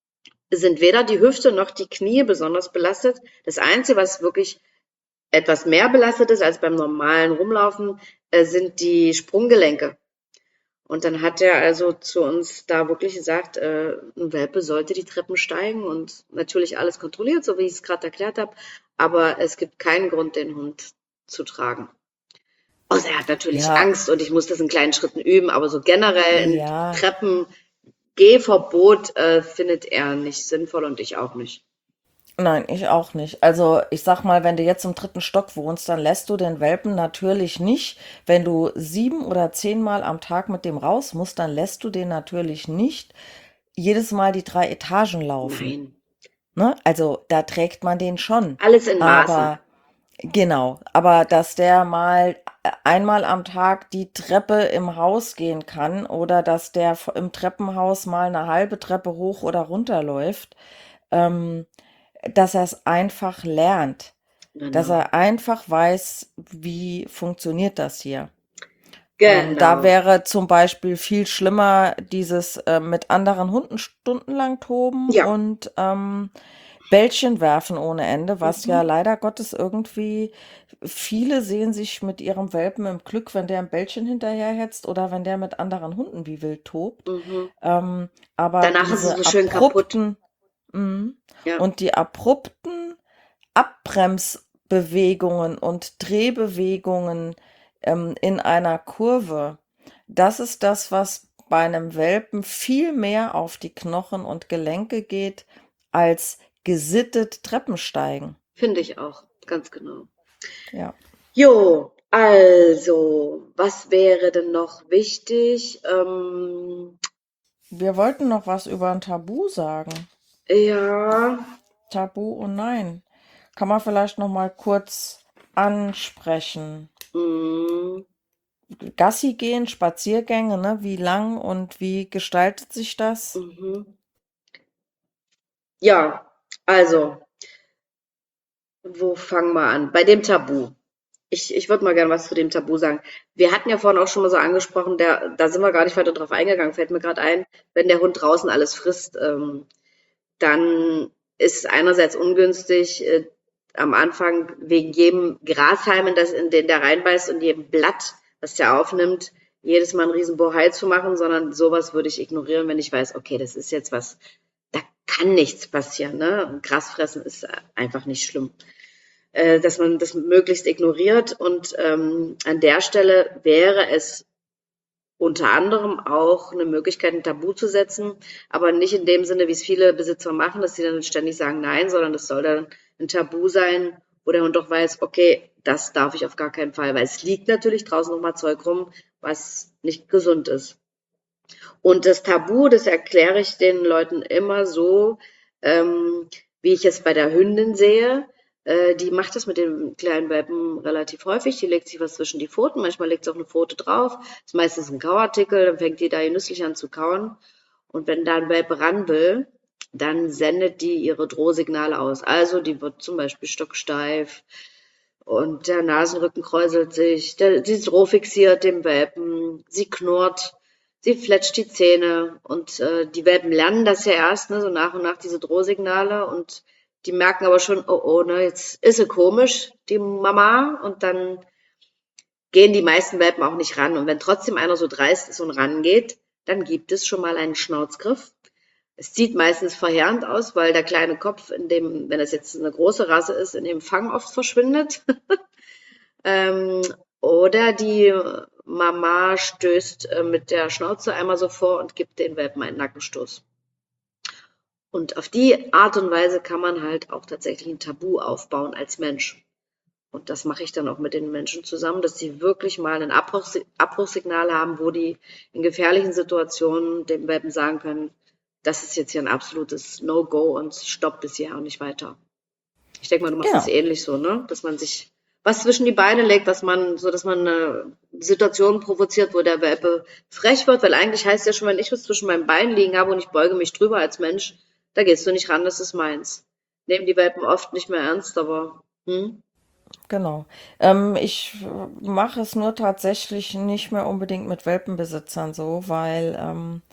sind weder die Hüfte noch die Knie besonders belastet. Das Einzige, was wirklich etwas mehr belastet ist als beim normalen Rumlaufen, äh, sind die Sprunggelenke. Und dann hat er also zu uns da wirklich gesagt, äh, ein Welpe sollte die Treppen steigen und natürlich alles kontrolliert, so wie ich es gerade erklärt habe, aber es gibt keinen Grund, den Hund zu tragen. Außer er hat natürlich Ja, Angst und ich muss das in kleinen Schritten üben, aber so generell ein ja. Treppengehverbot äh, findet er nicht sinnvoll und ich auch nicht. Nein, ich auch nicht. Also ich sag mal, wenn du jetzt im dritten Stock wohnst, dann lässt du den Welpen natürlich nicht, wenn du sieben oder zehnmal am Tag mit dem raus musst, dann lässt du den natürlich nicht jedes Mal die drei Etagen laufen. Nein. Ne? Also da trägt man den schon. Alles in Maßen. Aber genau, aber dass der mal äh, einmal am Tag die Treppe im Haus gehen kann oder dass der v- im Treppenhaus mal eine halbe Treppe hoch oder runter läuft, ähm, dass er es einfach lernt, dass Genau. er einfach weiß, wie funktioniert das hier. Ähm, da Genau. wäre zum Beispiel viel schlimmer dieses äh, mit anderen Hunden stundenlang toben Ja. und ähm, Bällchen werfen ohne Ende, was ja Mhm. leider Gottes irgendwie, viele sehen sich mit ihrem Welpen im Glück, wenn der ein Bällchen hinterherhetzt oder wenn der mit anderen Hunden wie wild tobt. Mhm. Ähm, aber Danach ist es so diese schön kaputt. abrupten, mhm, Ja. und die abrupten Abbremsbewegungen und Drehbewegungen ähm, in einer Kurve, das ist das, was bei einem Welpen viel mehr auf die Knochen und Gelenke geht als gesittet Treppensteigen. Finde ich auch. Ganz genau. Ja. Jo, also, was wäre denn noch wichtig? Ähm, Wir wollten noch was über ein Tabu sagen. ja, Tabu und Nein. Kann man vielleicht noch mal kurz ansprechen. mm, Gassi gehen, Spaziergänge, ne? Wie lang und wie gestaltet sich das? mhm. Ja, also, wo fangen wir an? Bei dem Tabu. Ich, ich würde mal gerne was zu dem Tabu sagen. Wir hatten ja vorhin auch schon mal so angesprochen, der, da sind wir gar nicht weiter drauf eingegangen, fällt mir gerade ein, wenn der Hund draußen alles frisst, ähm, dann ist es einerseits ungünstig, äh, am Anfang wegen jedem Grashalm, in, das, in den der reinbeißt und jedem Blatt, was der aufnimmt, jedes Mal einen riesen Bohai zu machen, sondern sowas würde ich ignorieren, wenn ich weiß, okay, das ist jetzt was, da kann nichts passieren. Ne? Und Gras fressen ist einfach nicht schlimm. Äh, dass man das möglichst ignoriert und ähm, an der Stelle wäre es unter anderem auch eine Möglichkeit, ein Tabu zu setzen, aber nicht in dem Sinne, wie es viele Besitzer machen, dass sie dann ständig sagen nein, sondern das soll dann ein Tabu sein, wo der Hund doch weiß, okay, das darf ich auf gar keinen Fall, weil es liegt natürlich draußen noch mal Zeug rum, was nicht gesund ist. Und das Tabu, das erkläre ich den Leuten immer so, ähm, wie ich es bei der Hündin sehe. Äh, die macht das mit den kleinen Welpen relativ häufig. Die legt sich was zwischen die Pfoten, manchmal legt sie auch eine Pfote drauf. Ist meistens ein Kauartikel, dann fängt die da genüsslich an zu kauen. Und wenn da ein Welpe ran will, dann sendet die ihre Drohsignale aus. Also die wird zum Beispiel stocksteif und der Nasenrücken kräuselt sich, der, sie ist rohfixiert dem Welpen, sie knurrt, sie fletscht die Zähne und äh, die Welpen lernen das ja erst, ne, so nach und nach diese Drohsignale und die merken aber schon, oh oh, ne, jetzt ist sie komisch, die Mama, und dann gehen die meisten Welpen auch nicht ran. Und wenn trotzdem einer so dreist ist und rangeht, dann gibt es schon mal einen Schnauzgriff. Es sieht meistens verheerend aus, weil der kleine Kopf, in dem, wenn es jetzt eine große Rasse ist, in dem Fang oft verschwindet. ähm, oder die Mama stößt äh, mit der Schnauze einmal so vor und gibt den Welpen einen Nackenstoß. Und auf die Art und Weise kann man halt auch tatsächlich ein Tabu aufbauen als Mensch. Und das mache ich dann auch mit den Menschen zusammen, dass sie wirklich mal ein Abbruchs Abbruchssignal haben, wo die in gefährlichen Situationen dem Welpen sagen können, das ist jetzt hier ein absolutes No-Go und Stopp bis hierher und nicht weiter. Ich denke mal, du machst das Genau. ähnlich so, ne? Dass man sich was zwischen die Beine legt, was man, so dass man eine Situation provoziert, wo der Welpe frech wird, weil eigentlich heißt ja schon, wenn ich was zwischen meinen Beinen liegen habe und ich beuge mich drüber als Mensch, da gehst du nicht ran, das ist meins. Nehmen die Welpen oft nicht mehr ernst, aber hm? Genau. Ähm, ich äh, mache es nur tatsächlich nicht mehr unbedingt mit Welpenbesitzern so, weil ähm,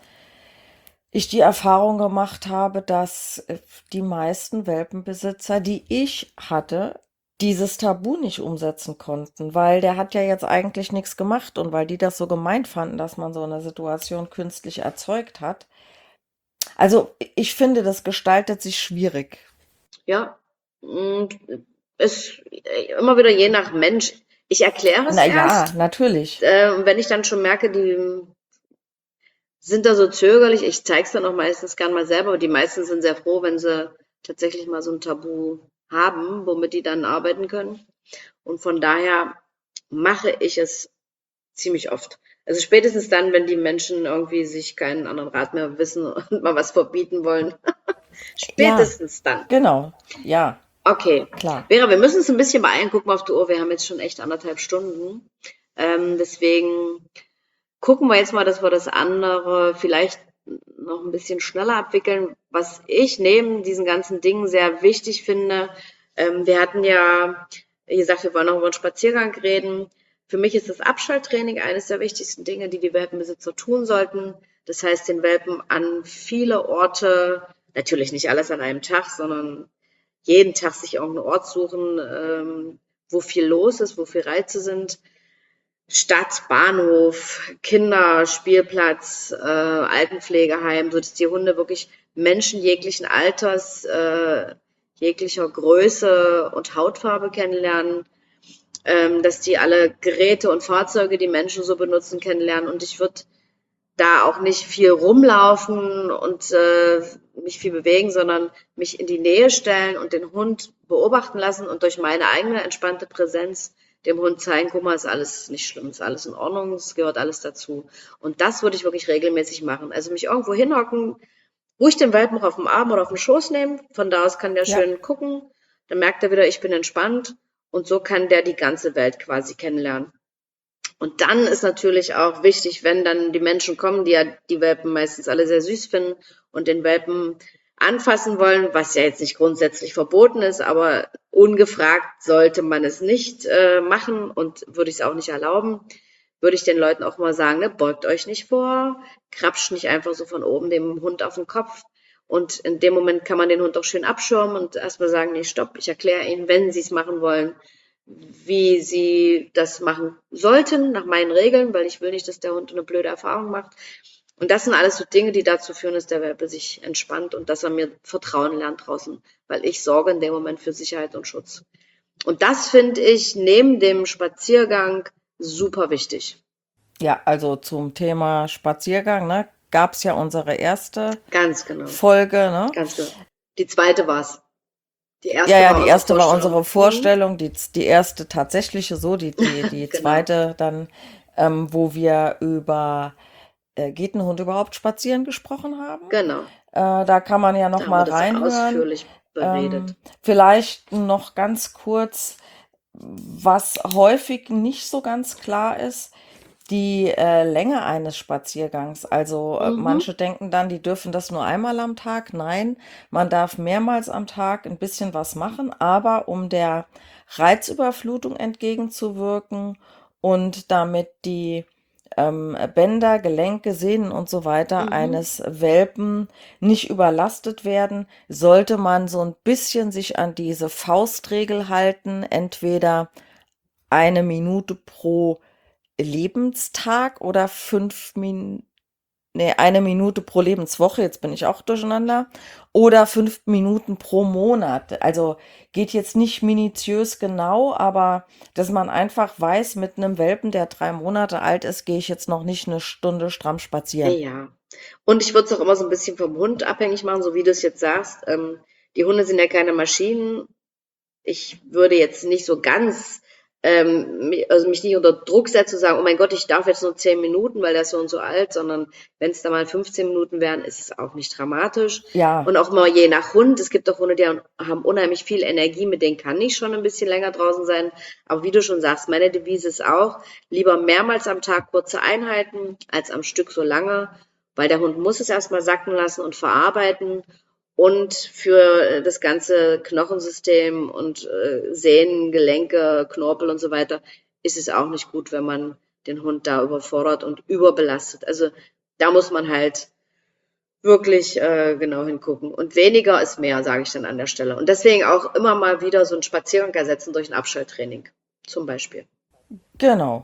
ich die Erfahrung gemacht habe, dass äh, die meisten Welpenbesitzer, die ich hatte, dieses Tabu nicht umsetzen konnten, weil der hat ja jetzt eigentlich nichts gemacht und weil die das so gemein fanden, dass man so eine Situation künstlich erzeugt hat. Also ich finde, das gestaltet sich schwierig. Ja, und es immer wieder je nach Mensch. Ich erkläre es Na ja, erst, natürlich. äh, und wenn ich dann schon merke, die sind da so zögerlich, ich zeige es dann auch meistens gern mal selber, aber die meisten sind sehr froh, wenn sie tatsächlich mal so ein Tabu haben, womit die dann arbeiten können. Und von daher mache ich es ziemlich oft. Also spätestens dann, wenn die Menschen irgendwie sich keinen anderen Rat mehr wissen und mal was verbieten wollen. Ja, Spätestens dann. genau. Ja, Okay. klar. Vera, wir müssen uns ein bisschen beeilen. Guck mal auf die Uhr. Wir haben jetzt schon echt anderthalb Stunden. Ähm, deswegen gucken wir jetzt mal, dass wir das andere vielleicht noch ein bisschen schneller abwickeln. Was ich neben diesen ganzen Dingen sehr wichtig finde, ähm, wir hatten ja wie gesagt, wir wollen auch über einen Spaziergang reden. Für mich ist das Abschalttraining eines der wichtigsten Dinge, die die Welpenbesitzer tun sollten. Das heißt, den Welpen an viele Orte, natürlich nicht alles an einem Tag, sondern jeden Tag sich irgendeinen Ort suchen, ähm, wo viel los ist, wo viel Reize sind. Stadt, Bahnhof, Kinderspielplatz, äh, Altenpflegeheim, sodass die Hunde wirklich Menschen jeglichen Alters, äh, jeglicher Größe und Hautfarbe kennenlernen, ähm, dass die alle Geräte und Fahrzeuge, die Menschen so benutzen, kennenlernen. Und ich würde da auch nicht viel rumlaufen und äh, mich viel bewegen, sondern mich in die Nähe stellen und den Hund beobachten lassen und durch meine eigene entspannte Präsenz dem Hund zeigen, guck mal, ist alles nicht schlimm, ist alles in Ordnung, es gehört alles dazu. Und das würde ich wirklich regelmäßig machen. Also mich irgendwo hinhocken, ruhig den Welpen noch auf dem Arm oder auf den Schoß nehmen. Von da aus kann der Ja, schön gucken. Dann merkt er wieder, ich bin entspannt. Und so kann der die ganze Welt quasi kennenlernen. Und dann ist natürlich auch wichtig, wenn dann die Menschen kommen, die ja die Welpen meistens alle sehr süß finden und den Welpen anfassen wollen, was ja jetzt nicht grundsätzlich verboten ist, aber ungefragt sollte man es nicht äh, machen und würde ich es auch nicht erlauben, würde ich den Leuten auch mal sagen, ne, beugt euch nicht vor, krapscht nicht einfach so von oben dem Hund auf den Kopf. Und in dem Moment kann man den Hund auch schön abschirmen und erstmal sagen, nee, stopp, ich erkläre Ihnen, wenn Sie es machen wollen, wie sie das machen sollten, nach meinen Regeln, weil ich will nicht, dass der Hund eine blöde Erfahrung macht. Und das sind alles so Dinge, die dazu führen, dass der Welpe sich entspannt und dass er mir Vertrauen lernt draußen, weil ich sorge in dem Moment für Sicherheit und Schutz. Und das finde ich neben dem Spaziergang super wichtig. ja, also zum Thema Spaziergang, ne, gab es ja unsere erste Ganz genau, Folge, ne? ganz genau. Die zweite war's. Die Ja, erste ja, war die unsere erste war Vorstellung. unsere Mhm. Vorstellung, die, die erste tatsächliche so, die, die, die Genau, zweite dann, ähm, wo wir über äh, geht ein Hund überhaupt spazieren gesprochen haben. genau. Äh, da kann man ja noch Da haben wir mal das reinhören. ausführlich beredet. Ähm, vielleicht noch ganz kurz, was häufig nicht so ganz klar ist, die äh, Länge eines Spaziergangs. Also äh, Mhm. manche denken dann, die dürfen das nur einmal am Tag. Nein, man darf mehrmals am Tag ein bisschen was machen, aber um der Reizüberflutung entgegenzuwirken und damit die ähm, Bänder, Gelenke, Sehnen und so weiter Mhm. eines Welpen nicht überlastet werden, sollte man so ein bisschen sich an diese Faustregel halten, entweder eine Minute pro Lebenstag oder fünf Minuten, nee, eine Minute pro Lebenswoche, jetzt bin ich auch durcheinander, oder fünf Minuten pro Monat. Also geht jetzt nicht minutiös genau, aber dass man einfach weiß, mit einem Welpen, der drei Monate alt ist, gehe ich jetzt noch nicht eine Stunde stramm spazieren. Ja. Und ich würde es auch immer so ein bisschen vom Hund abhängig machen, so wie du es jetzt sagst. Ähm, die Hunde sind ja keine Maschinen. Ich würde jetzt nicht so ganz, ähm, mi- also mich nicht unter Druck setzen zu sagen, oh mein Gott, ich darf jetzt nur zehn Minuten, weil der ist so und so alt, sondern wenn es da mal fünfzehn Minuten wären, ist es auch nicht dramatisch. Ja, Und auch mal je nach Hund. Es gibt auch Hunde, die haben haben unheimlich viel Energie, mit denen kann ich schon ein bisschen länger draußen sein. Aber wie du schon sagst, meine Devise ist auch, lieber mehrmals am Tag kurze Einheiten als am Stück so lange, weil der Hund muss es erstmal sacken lassen und verarbeiten. Und für das ganze Knochensystem und äh, Sehnen, Gelenke, Knorpel und so weiter ist es auch nicht gut, wenn man den Hund da überfordert und überbelastet. Also da muss man halt wirklich äh, genau hingucken. Und weniger ist mehr, sage ich dann an der Stelle. Und deswegen auch immer mal wieder so einen Spaziergang ersetzen durch ein Abschalttraining zum Beispiel. genau.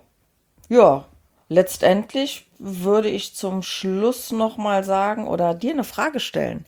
Ja, letztendlich würde ich zum Schluss noch mal sagen oder dir eine Frage stellen.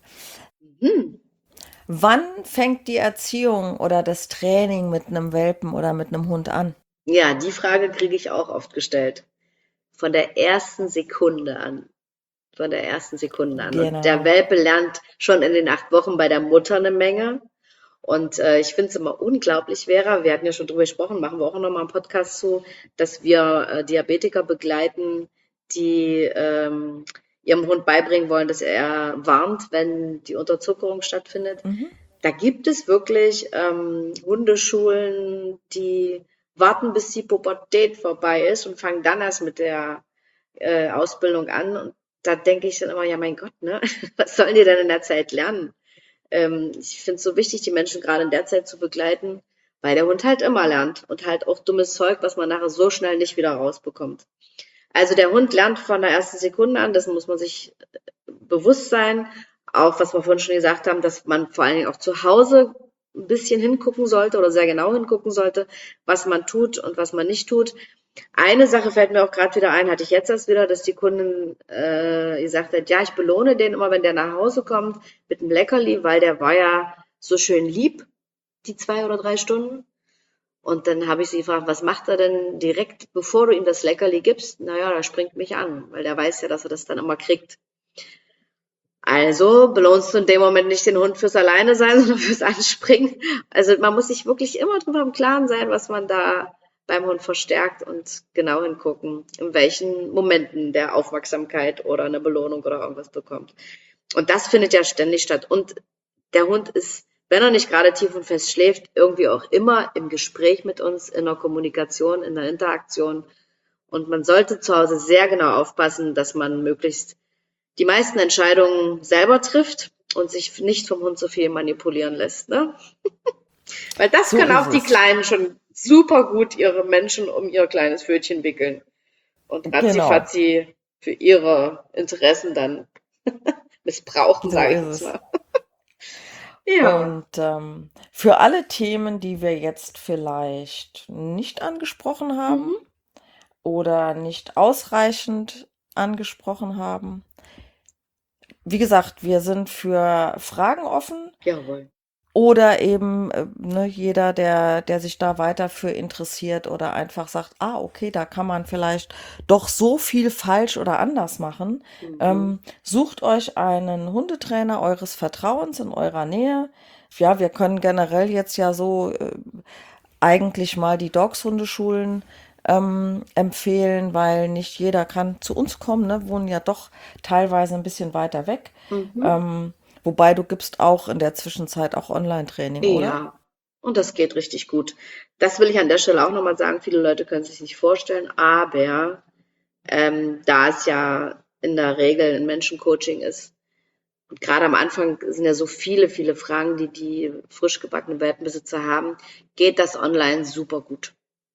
Hm. Wann fängt die Erziehung oder das Training mit einem Welpen oder mit einem Hund an? Ja, die Frage kriege ich auch oft gestellt. Von der ersten Sekunde an. Von der ersten Sekunde an. Und der Genau. Welpe lernt schon in den acht Wochen bei der Mutter eine Menge. Und äh, ich finde es immer unglaublich, Vera, wir hatten ja schon drüber gesprochen, machen wir auch noch mal einen Podcast zu, dass wir äh, Diabetiker begleiten, die ähm, ihrem Hund beibringen wollen, dass er warnt, wenn die Unterzuckerung stattfindet. Mhm. Da gibt es wirklich ähm, Hundeschulen, die warten, bis die Pubertät vorbei ist und fangen dann erst mit der äh, Ausbildung an. Und da denke ich dann immer, ja mein Gott, ne? Was sollen die denn in der Zeit lernen? Ähm, ich finde es so wichtig, die Menschen gerade in der Zeit zu begleiten, weil der Hund halt immer lernt und halt auch dummes Zeug, was man nachher so schnell nicht wieder rausbekommt. Also der Hund lernt von der ersten Sekunde an, dessen muss man sich bewusst sein. Auch was wir vorhin schon gesagt haben, dass man vor allen Dingen auch zu Hause ein bisschen hingucken sollte oder sehr genau hingucken sollte, was man tut und was man nicht tut. Eine Sache fällt mir auch gerade wieder ein, hatte ich jetzt erst wieder, dass die Kundin äh, gesagt hat, ja, ich belohne den immer, wenn der nach Hause kommt mit einem Leckerli, weil der war ja so schön lieb, die zwei oder drei Stunden. Und dann habe ich sie gefragt, was macht er denn direkt, bevor du ihm das Leckerli gibst? Naja, der springt mich an, weil der weiß ja, dass er das dann immer kriegt. Also belohnst du in dem Moment nicht den Hund fürs Alleine-Sein, sondern fürs Anspringen. Also man muss sich wirklich immer drüber im Klaren sein, was man da beim Hund verstärkt und genau hingucken, in welchen Momenten der Aufmerksamkeit oder eine Belohnung oder irgendwas bekommt. Und das findet ja ständig statt. Und der Hund ist, wenn er nicht gerade tief und fest schläft, irgendwie auch immer im Gespräch mit uns, in der Kommunikation, in der Interaktion. Und man sollte zu Hause sehr genau aufpassen, dass man möglichst die meisten Entscheidungen selber trifft und sich nicht vom Hund so viel manipulieren lässt, ne? Weil das So können ist auch die es. Kleinen schon super gut ihre Menschen um ihr kleines Pfötchen wickeln und Genau. ratzifatzi für ihre Interessen dann missbrauchen, So sage ich ist jetzt es. mal. Ja. Und ähm, für alle Themen, die wir jetzt vielleicht nicht angesprochen haben Mhm. oder nicht ausreichend angesprochen haben, wie gesagt, wir sind für Fragen offen Jawohl. oder eben äh, ne, jeder, der, der sich da weiter für interessiert oder einfach sagt, ah, okay, da kann man vielleicht doch so viel falsch oder anders machen. Mhm. Ähm, sucht euch einen Hundetrainer eures Vertrauens in eurer Nähe. Ja, wir können generell jetzt ja so äh, eigentlich mal die Dogs-Hundeschulen ähm, empfehlen, weil nicht jeder kann zu uns kommen, ne? Wohnen ja doch teilweise ein bisschen weiter weg. Mhm. Ähm, Wobei du gibst auch in der Zwischenzeit auch Online-Training, oder? Ja, und das geht richtig gut. Das will ich an der Stelle auch nochmal sagen. Viele Leute können sich nicht vorstellen, aber ähm, da es ja in der Regel ein Menschencoaching ist, und gerade am Anfang sind ja so viele, viele Fragen, die die frisch gebackenen Welpenbesitzer haben, geht das online super gut.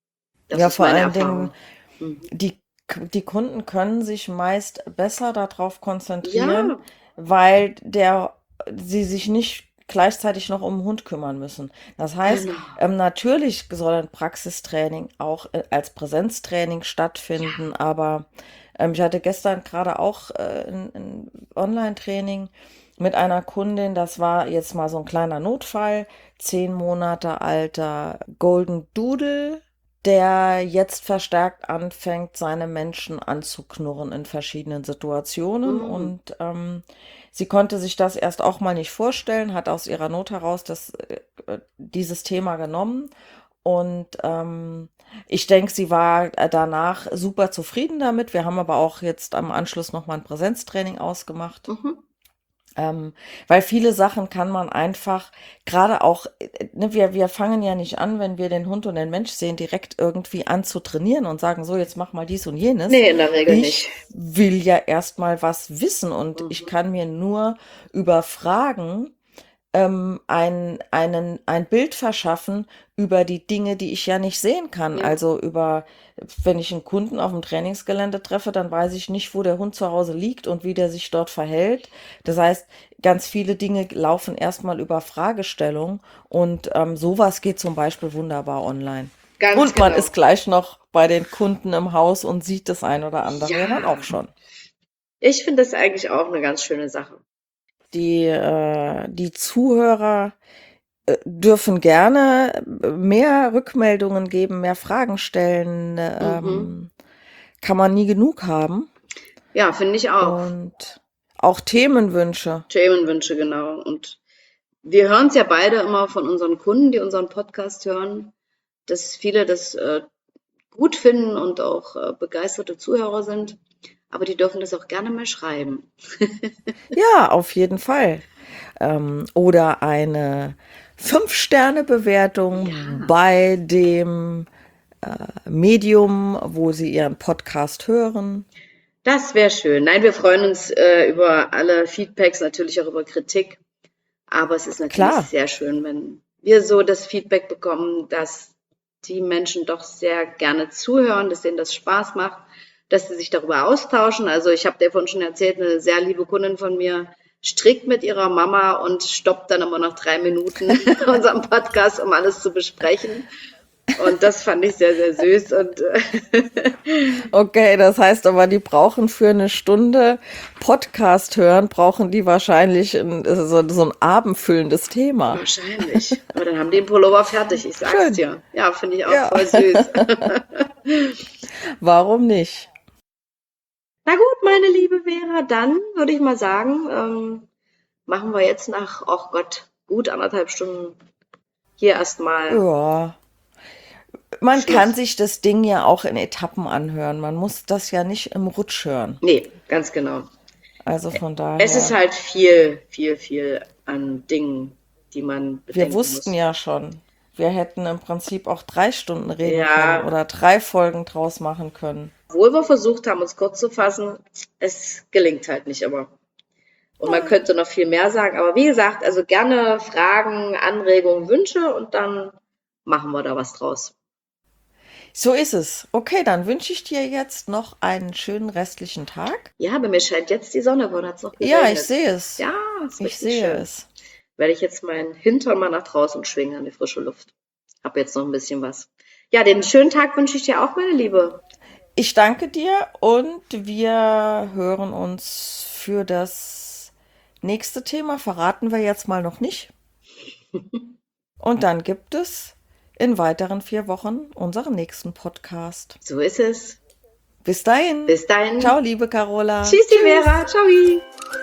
Das Ja, ist vor meine allen Dingen, Erfahrung. Mhm. die, die Kunden können sich meist besser darauf konzentrieren, Ja, weil der, sie sich nicht gleichzeitig noch um den Hund kümmern müssen. Das heißt, genau. ähm, natürlich soll ein Praxistraining auch äh, als Präsenztraining Ja. stattfinden, aber ähm, ich hatte gestern gerade auch äh, ein, ein Online-Training mit einer Kundin, das war jetzt mal so ein kleiner Notfall, zehn Monate alter Golden Doodle, der jetzt verstärkt anfängt, seine Menschen anzuknurren in verschiedenen Situationen. Mhm. Und ähm, sie konnte sich das erst auch mal nicht vorstellen, hat aus ihrer Not heraus das, äh, dieses Thema genommen. Und ähm, ich denke, sie war äh, danach super zufrieden damit. Wir haben aber auch jetzt am Anschluss nochmal ein Präsenztraining ausgemacht. Mhm. Ähm, weil viele Sachen kann man einfach, gerade auch, äh, ne, wir, wir fangen ja nicht an, wenn wir den Hund und den Mensch sehen, direkt irgendwie an zu trainieren und sagen, so, jetzt mach mal dies und jenes. Nee, in der Regel nicht. Ich will ja erstmal was wissen und ich Mhm. kann mir nur über Fragen ähm, ein, einen, ein Bild verschaffen über die Dinge, die ich ja nicht sehen kann. Ja, Also über, wenn ich einen Kunden auf dem Trainingsgelände treffe, dann weiß ich nicht, wo der Hund zu Hause liegt und wie der sich dort verhält. Das heißt, ganz viele Dinge laufen erstmal über Fragestellung und ähm, sowas geht zum Beispiel wunderbar online. ganz Und man genau. ist gleich noch bei den Kunden im Haus und sieht das ein oder andere ja dann auch Ja, schon. ich finde das eigentlich auch eine ganz schöne Sache. Die, äh, die Zuhörer äh, dürfen gerne mehr Rückmeldungen geben, mehr Fragen stellen. Mhm. Ähm, kann man nie genug haben. Ja, finde ich auch. Und auch Themenwünsche. Themenwünsche, genau. Und wir hören es ja beide immer von unseren Kunden, die unseren Podcast hören, dass viele das äh, gut finden und auch äh, begeisterte Zuhörer sind. Aber die dürfen das auch gerne mal schreiben. Ja, auf jeden Fall. Ähm, oder eine Fünf-Sterne-Bewertung Ja, bei dem Medium, wo Sie Ihren Podcast hören. das wäre schön. Nein, wir freuen uns äh, über alle Feedbacks, natürlich auch über Kritik. Aber es ist natürlich Klar. sehr schön, wenn wir so das Feedback bekommen, dass die Menschen doch sehr gerne zuhören, dass denen das Spaß macht, dass sie sich darüber austauschen. Also ich habe dir vorhin schon erzählt, eine sehr liebe Kundin von mir strickt mit ihrer Mama und stoppt dann immer noch drei Minuten unseren Podcast, um alles zu besprechen. Und das fand ich sehr, sehr süß. Und äh, Okay, das heißt aber, die brauchen für eine Stunde Podcast hören, brauchen die wahrscheinlich ein, so, so ein abendfüllendes Thema. wahrscheinlich. Aber dann haben die den Pullover fertig, ich sag's Schön. dir. Ja, finde ich auch Ja, voll süß. warum nicht? Na gut, meine liebe Vera, dann würde ich mal sagen, ähm, machen wir jetzt nach, ach Gott, gut anderthalb Stunden hier erstmal Ja, man kann Schluss. sich das Ding ja auch in Etappen anhören. Man muss das ja nicht im Rutsch hören. Nee, ganz genau. Also von Es ist daher, halt viel, viel, viel an Dingen, die man wir bedenken wussten muss. ja schon, wir hätten im Prinzip auch drei Stunden reden können Ja, oder drei Folgen draus machen können. obwohl wir versucht haben, uns kurz zu fassen, es gelingt halt nicht immer. Und man könnte noch viel mehr sagen, aber wie gesagt, also gerne Fragen, Anregungen, Wünsche und dann machen wir da was draus. So ist es. Okay, dann wünsche ich dir jetzt noch einen schönen restlichen Tag. Ja, bei mir scheint jetzt die Sonne, vorhin hat es noch Ja, ich geregnet. sehe es. Ja, ist Ich richtig sehe schön. es. Werde ich jetzt meinen Hintern mal nach draußen schwingen an die frische Luft. Hab jetzt noch ein bisschen was. Ja, den schönen Tag wünsche ich dir auch, meine Liebe. Ich danke dir und wir hören uns für das nächste Thema. Verraten wir jetzt mal noch nicht. Und dann gibt es in weiteren vier Wochen unseren nächsten Podcast. So ist es. Bis dahin. Bis dahin. Ciao, liebe Carola. Tschüssi, Tschüss. Vera. Ciao.